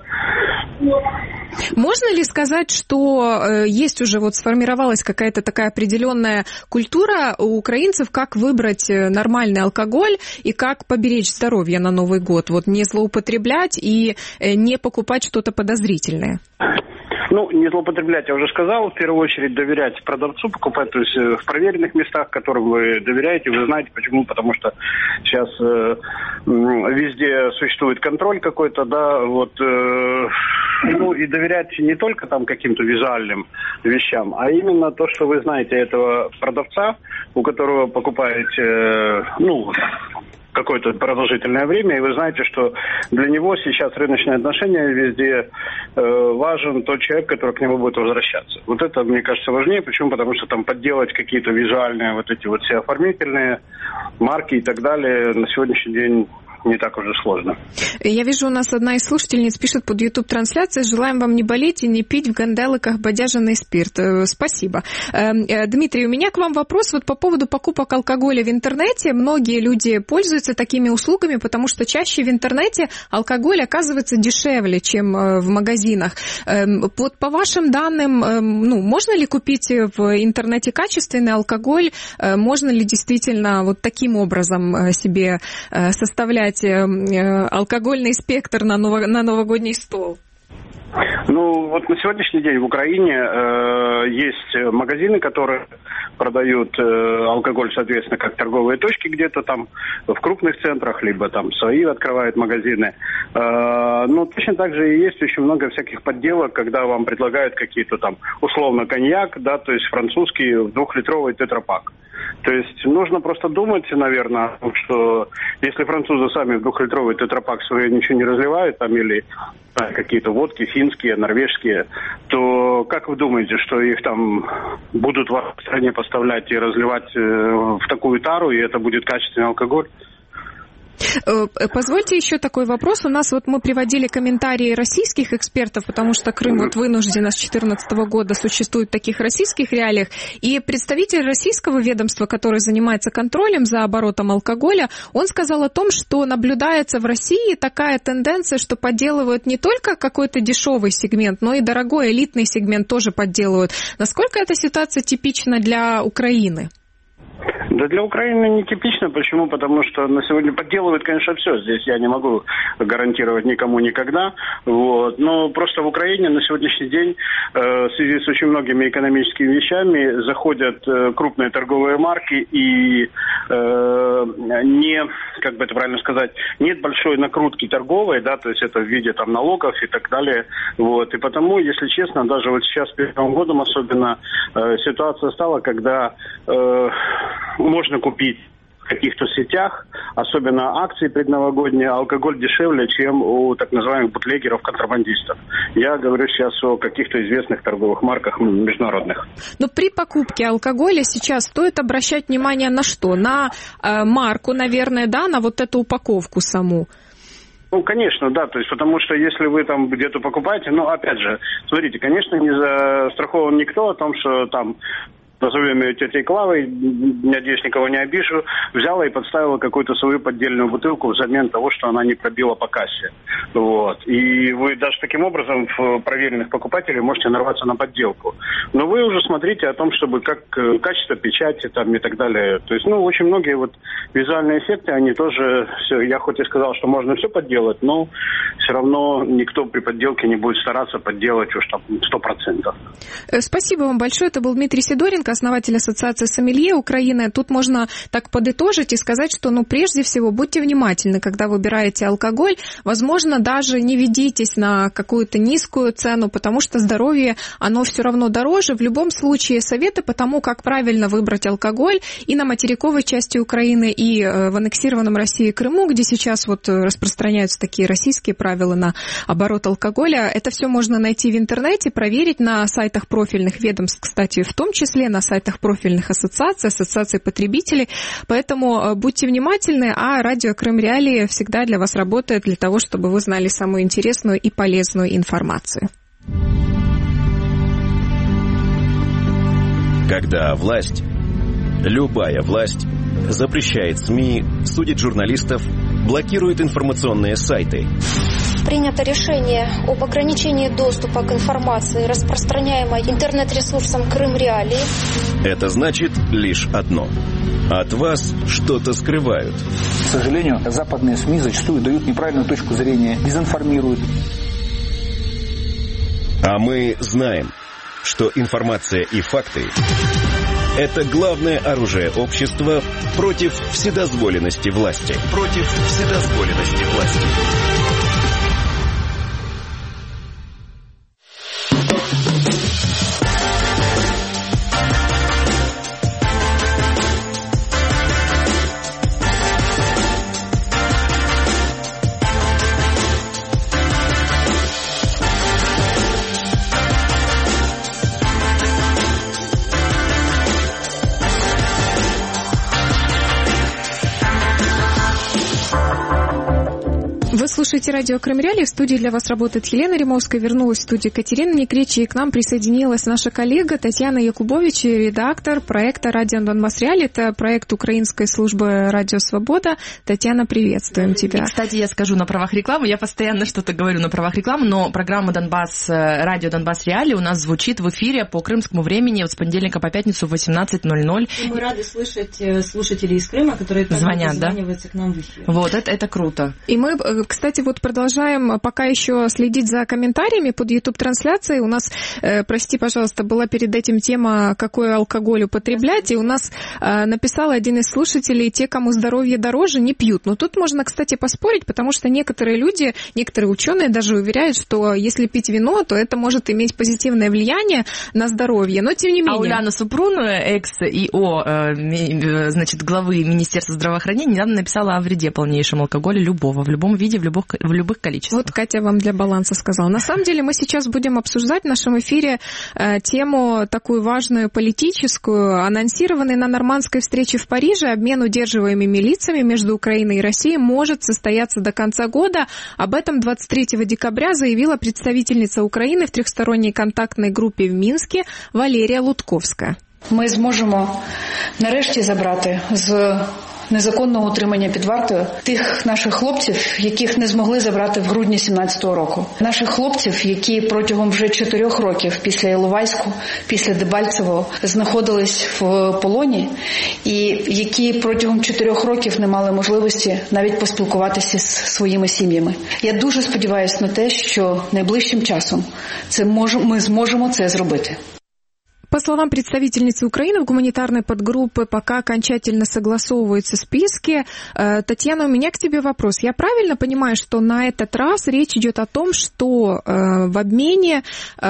Можно ли сказать, что есть уже сформировалась какая-то такая определенная культура у украинцев, как выбрать нормальный алкоголь и как поберечь здоровье на Новый год? Вот не злоупотреблять и не покупать что-то подозрительное. Ну, не злоупотреблять, я уже сказал. В первую очередь доверять продавцу, покупать, то есть в проверенных местах, которым вы доверяете. Вы знаете почему? Потому что сейчас везде существует контроль какой-то, да, вот. Ну, и доверять не только там каким-то визуальным вещам, а именно то, что вы знаете этого продавца, у которого покупаете, какое-то продолжительное время, и вы знаете, что для него сейчас рыночные отношения везде важен тот человек, который к нему будет возвращаться. Вот это, мне кажется, важнее. Почему? Потому что там подделать какие-то визуальные вот эти вот все оформительные марки и так далее на сегодняшний день не так уже сложно. Я вижу, у нас одна из слушательниц пишет под YouTube-трансляцией: желаем вам не болеть и не пить в ганделиках бодяженный спирт. Спасибо. Дмитрий, у меня к вам вопрос вот по поводу покупок алкоголя в интернете. Многие люди пользуются такими услугами, потому что чаще в интернете алкоголь оказывается дешевле, чем в магазинах. Вот по вашим данным, можно ли купить в интернете качественный алкоголь? Можно ли действительно вот таким образом себе составлять алкогольный спектр на новогодний стол? Ну, вот на сегодняшний день в Украине есть магазины, которые продают алкоголь, соответственно, как торговые точки где-то там в крупных центрах, либо там свои открывают магазины. Но точно так же и есть очень много всяких подделок, когда вам предлагают какие-то там условно коньяк, да, то есть французский в 2-литровый тетрапак. То есть нужно просто думать, наверное, о том, что если французы сами в 2-литровый тетрапак свой ничего не разливают, там, или какие-то водки финские, норвежские, то как вы думаете, что их там будут в вашей стране поставлять и разливать в такую тару, и это будет качественный алкоголь? Позвольте еще такой вопрос. У нас мы приводили комментарии российских экспертов, потому что Крым вынужденно с 2014 года существует в таких российских реалиях. И представитель российского ведомства, который занимается контролем за оборотом алкоголя, он сказал о том, что наблюдается в России такая тенденция, что подделывают не только какой-то дешевый сегмент, но и дорогой элитный сегмент тоже подделывают. Насколько эта ситуация типична для Украины? Да для Украины не типично. Почему? Потому что на сегодня подделывают, конечно, все. Здесь я не могу гарантировать никому никогда. Вот. Но просто в Украине на сегодняшний день в связи с очень многими экономическими вещами заходят крупные торговые марки и как бы это правильно сказать, нет большой накрутки торговой, да, то есть это в виде там налогов и так далее. Вот. И потому, если честно, даже вот сейчас перед Новым годом особенно ситуация стала, когда можно купить в каких-то сетях, особенно акции предновогодние, алкоголь дешевле, чем у так называемых бутлегеров-контрабандистов. Я говорю сейчас о каких-то известных торговых марках международных. Но при покупке алкоголя сейчас стоит обращать внимание на что? На марку, наверное, да, на вот эту упаковку саму. Ну, конечно, да, то есть, потому что если вы там где-то покупаете, опять же, смотрите, конечно, не застрахован никто о том, что там назовем ее тетей Клавой, надеюсь, никого не обижу, взяла и подставила какую-то свою поддельную бутылку взамен того, что она не пробила по кассе. Вот. И вы даже таким образом в проверенных покупателей можете нарваться на подделку. Но вы уже смотрите о том, чтобы как качество печати там, и так далее. То есть, очень многие вот визуальные эффекты, они тоже, я хоть и сказал, что можно все подделать, но все равно никто при подделке не будет стараться подделать уж там 100%. Спасибо вам большое. Это был Дмитрий Сидоренко, основатель Ассоциации сомелье Украины. Тут можно так подытожить и сказать, что, прежде всего, будьте внимательны, когда выбираете алкоголь. Возможно, даже не ведитесь на какую-то низкую цену, потому что здоровье, оно все равно дороже. В любом случае, советы по тому, как правильно выбрать алкоголь и на материковой части Украины, и в аннексированном России Крыму, где сейчас распространяются такие российские правила на оборот алкоголя. Это все можно найти в интернете, проверить на сайтах профильных ведомств, кстати, в том числе на сайтах профильных ассоций потребителей. Поэтому будьте внимательны, а радио Крым Реалии всегда для вас работает для того, чтобы вы знали самую интересную и полезную информацию. Когда власть, любая власть, запрещает СМИ, судит журналистов, блокирует информационные сайты. Принято решение об ограничении доступа к информации, распространяемой интернет-ресурсом Крым Реалии. Это значит лишь одно. От вас что-то скрывают. К сожалению, западные СМИ зачастую дают неправильную точку зрения, дезинформируют. А мы знаем, что информация и факты – это главное оружие общества против вседозволенности власти. Против вседозволенности власти. Вы слушаете радио Крым Реалии. В студии для вас работает Елена Римовская. Вернулась в студию Катерина Некречи. И к нам присоединилась наша коллега Татьяна Якубович, редактор проекта «Радио Донбасс Реалии». Это проект украинской службы «Радио Свобода». Татьяна, приветствуем тебя. И, кстати, я скажу на правах рекламы. Я постоянно что-то говорю на правах рекламы, но программа «Радио Донбасс Реалии» у нас звучит в эфире по крымскому времени с понедельника по пятницу в 18:00. И мы рады слышать слушателей из Крыма, которые звонят, дозваниваются к нам в эфир. Вот, это круто. И мы, кстати, продолжаем пока еще следить за комментариями под YouTube-трансляцией. У нас, прости, пожалуйста, была перед этим тема, какой алкоголь употреблять, и у нас написал один из слушателей: те, кому здоровье дороже, не пьют. Но тут можно, кстати, поспорить, потому что некоторые люди, некоторые ученые даже уверяют, что если пить вино, то это может иметь позитивное влияние на здоровье. Но тем не менее... А Уляна Супрун, экс-ИО, значит, главы Министерства здравоохранения, недавно написала о вреде полнейшем алкоголя любого, в любом виде, в любых количествах. Вот Катя вам для баланса сказала. На самом деле мы сейчас будем обсуждать в нашем эфире тему такую важную политическую. Анонсированный на нормандской встрече в Париже обмен удерживаемыми лицами между Украиной и Россией может состояться до конца года. Об этом 23 декабря заявила представительница Украины в трехсторонней контактной группе в Мінську Валерія Лутковська. Ми зможемо нарешті забрати з незаконного утримання під вартою тих наших хлопців, яких не змогли забрати в грудні 17-го року. Наших хлопців, які протягом вже 4 років після Іловайську, після Дебальцевого знаходились в полоні і які протягом 4 років не мали можливості навіть поспілкуватися з своїми сім'ями. Я дуже сподіваюся на те, що найближчим часом ми зможемо це зробити. По словам представительницы Украины, в гуманитарной подгруппе пока окончательно согласовываются списки. Татьяна, у меня к тебе вопрос. Я правильно понимаю, что на этот раз речь идет о том, что в обмене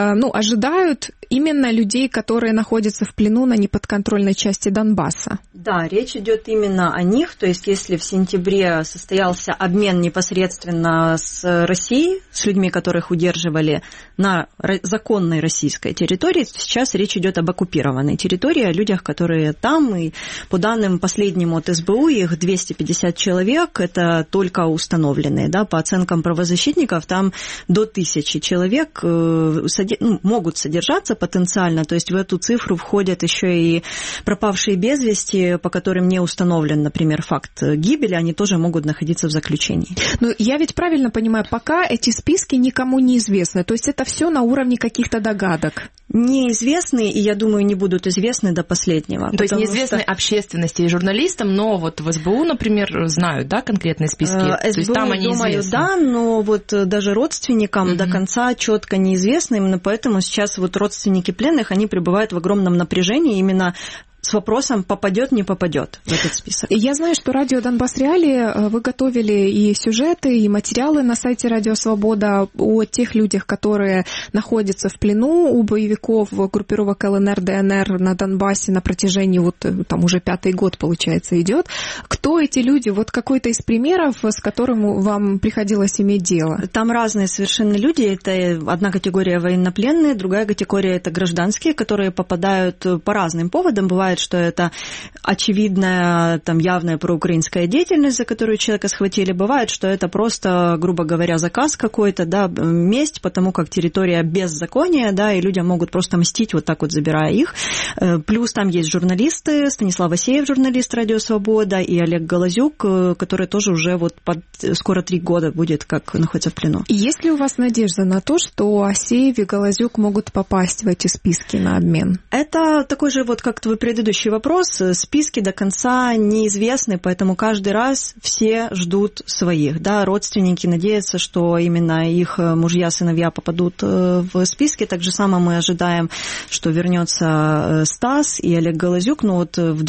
ожидают именно людей, которые находятся в плену на неподконтрольной части Донбасса? Да, речь идет именно о них. То есть, если в сентябре состоялся обмен непосредственно с Россией, с людьми, которых удерживали на законной российской территории, сейчас речь идет об оккупированной территории, о людях, которые там, и по данным последним от СБУ, их 250 человек, это только установленные, да, по оценкам правозащитников, там до 1000 человек могут содержаться потенциально, то есть в эту цифру входят еще и пропавшие без вести, по которым не установлен, например, факт гибели, они тоже могут находиться в заключении. Но я ведь правильно понимаю, пока эти списки никому не известны, то есть это все на уровне каких-то догадок? Неизвестны, и, я думаю, не будут известны до последнего. То есть неизвестны общественности и журналистам, но вот в СБУ, например, знают, да, конкретные списки? СБУ, то есть там они думаю, известны? Да, но вот даже родственникам до конца четко неизвестно, именно поэтому сейчас вот родственники пленных, они пребывают в огромном напряжении именно с вопросом, попадет, не попадет в этот список. Я знаю, что радио Донбасс Реалии вы готовили и сюжеты, и материалы на сайте Радио Свобода о тех людях, которые находятся в плену у боевиков группировок ЛНР, ДНР на Донбассе на протяжении, вот там уже 5-й год, получается, идет. Кто эти люди? Вот какой-то из примеров, с которым вам приходилось иметь дело? Там разные совершенно люди. Это одна категория военнопленные, другая категория это гражданские, которые попадают по разным поводам. Бывает, что это очевидная, там, явная проукраинская деятельность, за которую человека схватили. Бывает, что это просто, грубо говоря, заказ какой-то, да, месть, потому как территория беззакония, да, и людям могут просто мстить, вот так вот забирая их. Плюс там есть журналисты, Станислав Асеев, журналист Радио Свобода, и Олег Голозюк, который тоже уже вот скоро 3 года будет, как находится в плену. Есть ли у вас надежда на то, что Асеев и Голозюк могут попасть в эти списки на обмен? Это такой же, вот как твой предыдущий вопрос. Списки до конца неизвестны, поэтому каждый раз все ждут своих. Да, родственники надеются, что именно их мужья, сыновья попадут в списки. Так же самое мы ожидаем, что вернется Стас и Олег Голозюк. Но вот в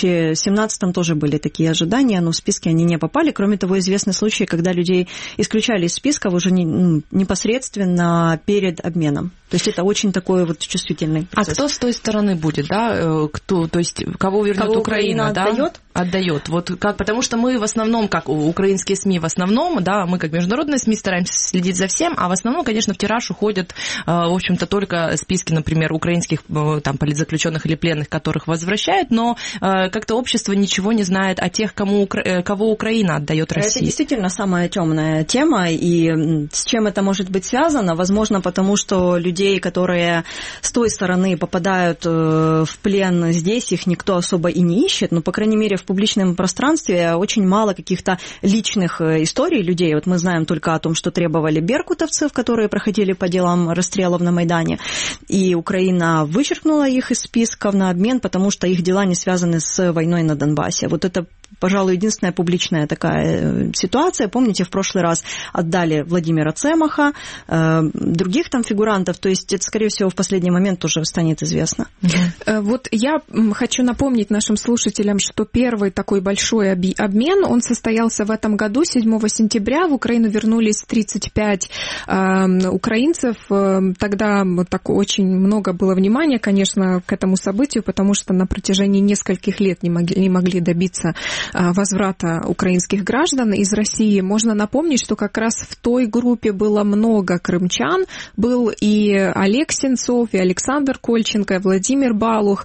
2017-м тоже были такие ожидания, но в списки они не попали. Кроме того, известны случаи, когда людей исключали из списков уже непосредственно перед обменом. То есть это очень такой вот чувствительный процесс. А кто с той стороны будет, да? Кто, то есть кого вернет Украина, да? Отдает. Вот как, потому что мы в основном, как украинские СМИ в основном, да, мы как международные СМИ стараемся следить за всем, а в основном, конечно, в тираж уходят, в общем-то, только списки, например, украинских там политзаключенных или пленных, которых возвращают, но как-то общество ничего не знает о тех, кого Украина отдает России. Это действительно самая темная тема, и с чем это может быть связано? Возможно, потому что людей, которые с той стороны попадают в плен здесь, их никто особо и не ищет, но, по крайней мере, в публичном пространстве очень мало каких-то личных историй людей. Вот мы знаем только о том, что требовали беркутовцев, которые проходили по делам расстрелов на Майдане, и Украина вычеркнула их из списков на обмен, потому что их дела не связаны с войной на Донбассе. Вот это, пожалуй, единственная публичная такая ситуация. Помните, в прошлый раз отдали Владимира Цемаха, других там фигурантов, то есть это, скорее всего, в последний момент тоже станет известно. Вот я хочу напомнить нашим слушателям, что первый такой большой обмен, он состоялся в этом году, 7 сентября. В Украину вернулись 35 украинцев. Тогда так очень много было внимания, конечно, к этому событию, потому что на протяжении нескольких лет не могли добиться возврата украинских граждан из России. Можно напомнить, что как раз в той группе было много крымчан. Был и Олег Сенцов, и Александр Кольченко, и Владимир Балух.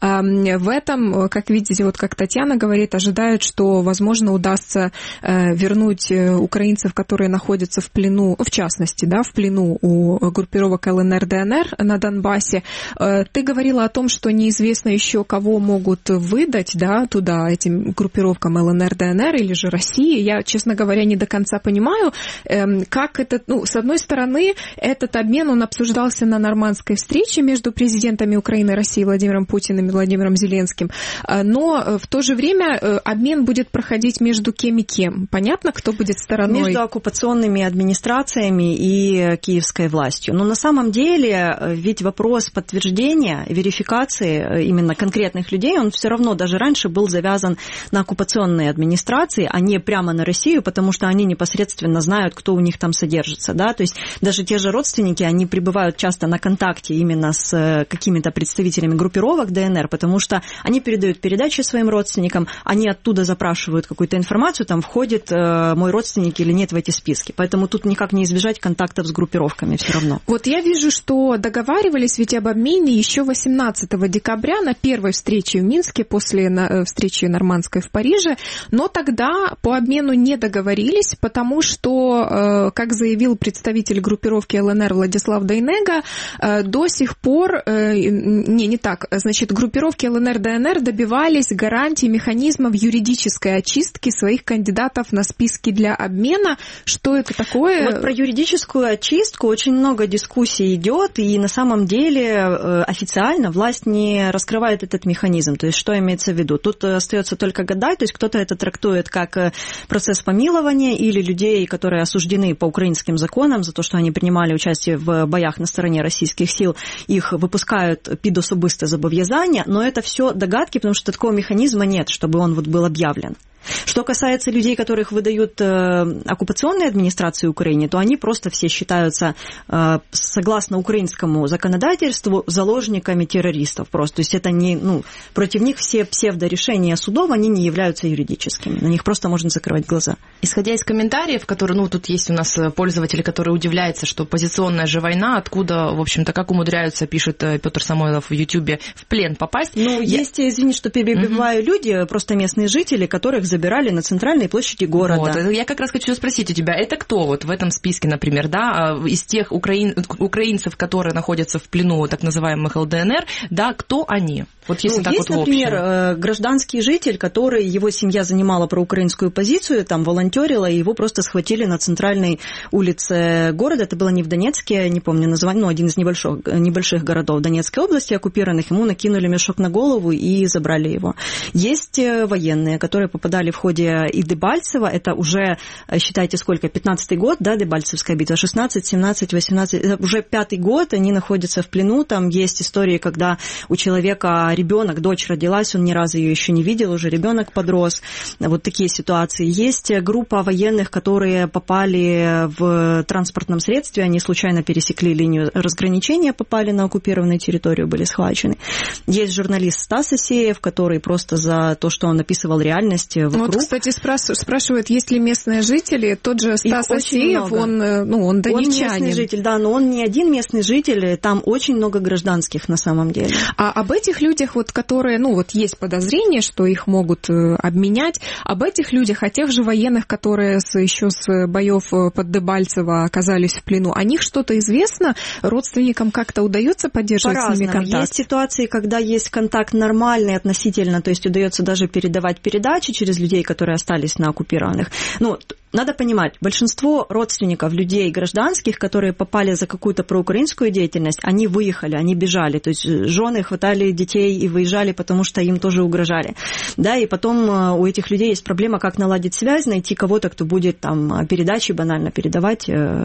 В этом, как видите, вот как Татьяна говорит, ожидают, что, возможно, удастся вернуть украинцев, которые находятся в плену, в частности, да, в плену у группировок ЛНР, ДНР на Донбассе. Ты говорила о том, что неизвестно еще, кого могут выдать, да, туда, этим группировкам ЛНР, ДНР или же России. Я, честно говоря, не до конца понимаю, как это... Ну, с одной стороны, этот обмен, он обсуждался на нормандской встрече между президентами Украины и России Владимиром Путиным и Владимиром Зеленским, но в то же время обмен будет проходить между кем и кем. Понятно, кто будет стороной? Между оккупационными администрациями и киевской властью. Но на самом деле ведь вопрос подтверждения, верификации именно конкретных людей, он все равно даже раньше был завязан на оккупационные администрации, а не прямо на Россию, потому что они непосредственно знают, кто у них там содержится. Да? То есть даже те же родственники, они пребывают часто на контакте именно с какими-то представителями группировок ДНР, потому что они передают передачи своим родственникам, они оттуда запрашивают какую-то информацию, там входит мой родственник или нет в эти списки. Поэтому тут никак не избежать контактов с группировками все равно. Вот я вижу, что договаривались ведь об обмене еще 18 декабря на первой встрече в Минске после встречи нормандской в Париже. Париже, но тогда по обмену не договорились, потому что, как заявил представитель группировки ЛНР Владислав Дейнега, до сих пор, не так, значит, группировки ЛНР ДНР добивались гарантий механизмов юридической очистки своих кандидатов на списки для обмена. Что это такое? Вот про юридическую очистку очень много дискуссий идет, и на самом деле официально власть не раскрывает этот механизм. То есть что имеется в виду? Тут остается только гадать, то есть кто-то это трактует как процесс помилования или людей, которые осуждены по украинским законам за то, что они принимали участие в боях на стороне российских сил, их выпускают під особисте зобов'язання, но это все догадки, потому что такого механизма нет, чтобы он вот был объявлен. Что касается людей, которых выдают оккупационные администрации Украины, то они просто все считаются, согласно украинскому законодательству, заложниками террористов просто. То есть это не, против них все псевдорешения судов, они не являются юридическими. На них просто можно закрывать глаза. Исходя из комментариев, которые, тут есть у нас пользователи, которые удивляются, что позиционная же война, откуда, в общем-то, как умудряются, пишет Петр Самойлов в Ютьюбе, в плен попасть. Есть, извини, что перебиваю, люди, просто местные жители, которых забирали на центральной площади города. Вот, я как раз хочу спросить у тебя, это кто вот в этом списке, например, да, из тех украинцев, которые находятся в плену так называемых ЛДНР, да, кто они? Вот если так есть, вот в общем. Например, гражданский житель, который, его семья занимала проукраинскую позицию, там волонтерила, и его просто схватили на центральной улице города. Это было не в Донецке, не помню название, один из небольших городов Донецкой области оккупированных. Ему накинули мешок на голову и забрали его. Есть военные, которые попадали в ходе и Дебальцево. Это уже, считайте, сколько, 15-й год, да, Дебальцевская битва, 16, 17, 18, это уже 5-й год, они находятся в плену. Там есть истории, когда у человека ребенок, дочь родилась, он ни разу ее еще не видел, уже ребенок подрос. Вот такие ситуации. Есть группа военных, которые попали в транспортном средстве, они случайно пересекли линию разграничения, попали на оккупированную территорию, были схвачены. Есть журналист Стас Асеев, который просто за то, что он описывал реальность вокруг. Вот, кстати, спрашивают, есть ли местные жители. Тот же Стас Асеев, он донечанин. Он местный житель, да, но он не один местный житель, там очень много гражданских на самом деле. А об этих людях, вот, которые, есть подозрение, что их могут обменять, об этих людях, о тех же военных, которые еще с боев под Дебальцево оказались в плену, о них что-то известно? Родственникам как-то удается поддерживать с ними контакт? Есть ситуации, когда есть контакт нормальный относительно, то есть удается даже передавать передачи через людей, которые остались на оккупированных. Надо понимать, большинство родственников людей гражданских, которые попали за какую-то проукраинскую деятельность, они выехали, они бежали. То есть жены хватали детей и выезжали, потому что им тоже угрожали. Да, и потом у этих людей есть проблема, как наладить связь, найти кого-то, кто будет там передачи банально передавать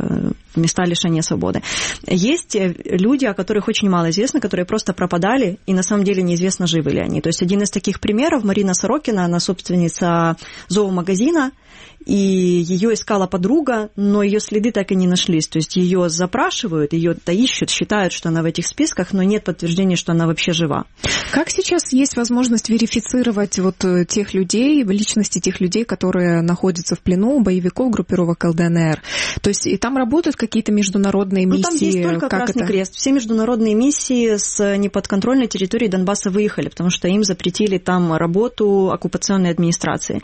места лишения свободы. Есть люди, о которых очень мало известно, которые просто пропадали, и на самом деле неизвестно, живы ли они. То есть один из таких примеров, Марина Сорокина, она собственница зоомагазина, и ее искала подруга, но ее следы так и не нашлись. То есть ее запрашивают, ее-то ищут, считают, что она в этих списках, но нет подтверждения, что она вообще жива. Как сейчас есть возможность верифицировать вот тех людей, личности тех людей, которые находятся в плену у боевиков группировок ЛДНР? То есть и там работают какие-то международные миссии? Там есть только Красный Крест. Все международные миссии с неподконтрольной территории Донбасса выехали, потому что им запретили там работу оккупационной администрации.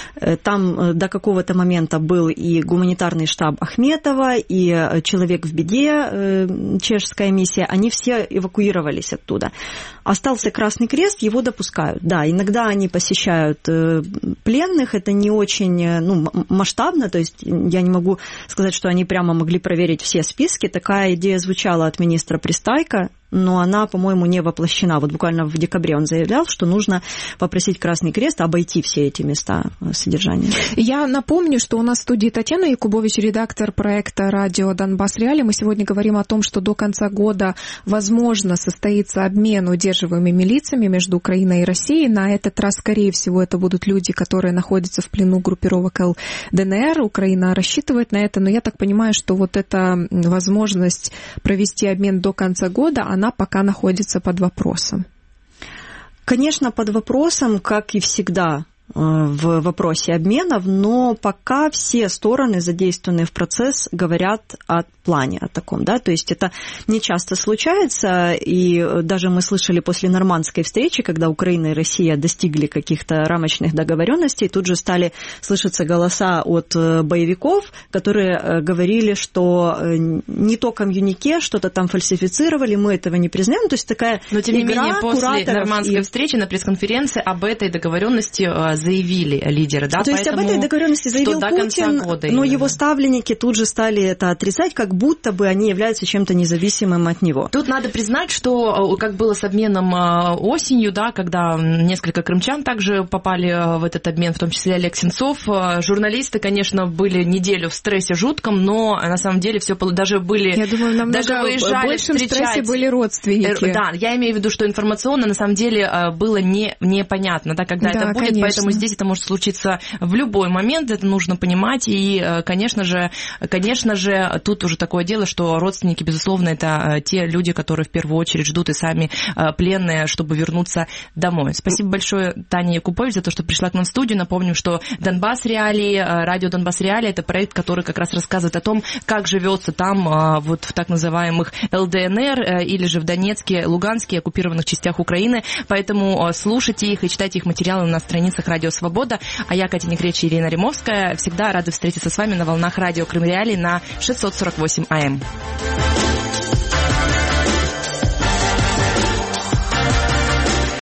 Там до какого-то момента был и гуманитарный штаб Ахметова, и «Человек в беде», чешская миссия, они все эвакуировались оттуда. Остался Красный Крест, его допускают. Да, иногда они посещают пленных, это не очень масштабно, то есть я не могу сказать, что они прямо могли проверить все списки. Такая идея звучала от министра Пристайко, но она, по-моему, не воплощена. Вот буквально в декабре он заявлял, что нужно попросить Красный Крест обойти все эти места содержания. Я напомню, что у нас в студии Татьяна Якубович, редактор проекта «Радио Донбасс Реалии». Мы сегодня говорим о том, что до конца года, возможно, состоится обмен удерживаемыми лицами между Украиной и Россией. На этот раз, скорее всего, это будут люди, которые находятся в плену группировок ЛДНР. Украина рассчитывает на это, но я так понимаю, что вот эта возможность провести обмен до конца года, она пока находится под вопросом. Конечно, под вопросом, как и всегда в вопросе обменов, но пока все стороны, задействованные в процесс, говорят о плане, о таком, да, то есть это не часто случается, и даже мы слышали после нормандской встречи, когда Украина и Россия достигли каких-то рамочных договоренностей, тут же стали слышаться голоса от боевиков, которые говорили, что не то коммюнике, что-то там фальсифицировали, мы этого не признаем, то есть такая но тем не игра менее после нормандской и... встречи на пресс-конференции об этой договоренности заявили лидеры, да, то есть об этой договоренности заявил Путин, но его ставленники тут же стали это отрицать, как будто бы они являются чем-то независимым от него. Тут надо признать, что как было с обменом осенью, да, когда несколько крымчан также попали в этот обмен, в том числе Олег Сенцов, журналисты, конечно, были неделю в стрессе жутком, но на самом деле все даже были... Я думаю, намного большем стрессе были родственники. Да, я имею в виду, что информационно на самом деле было непонятно, да, когда это будет, конечно. Поэтому здесь это может случиться в любой момент, это нужно понимать, и, конечно же, тут уже такое дело, что родственники, безусловно, это те люди, которые в первую очередь ждут и сами пленные, чтобы вернуться домой. Спасибо большое, Таня Якубович, за то, что пришла к нам в студию. Напомним, что Донбасс Реалии, радио Донбасс Реалии, это проект, который как раз рассказывает о том, как живется там, вот в так называемых ЛДНР или же в Донецке, Луганске, оккупированных частях Украины. Поэтому слушайте их и читайте их материалы на страницах Радио Свобода. А я, Катя Негречи и Ирина Римовская, всегда рада встретиться с вами на волнах радио Крым Реалии на 648 АМ.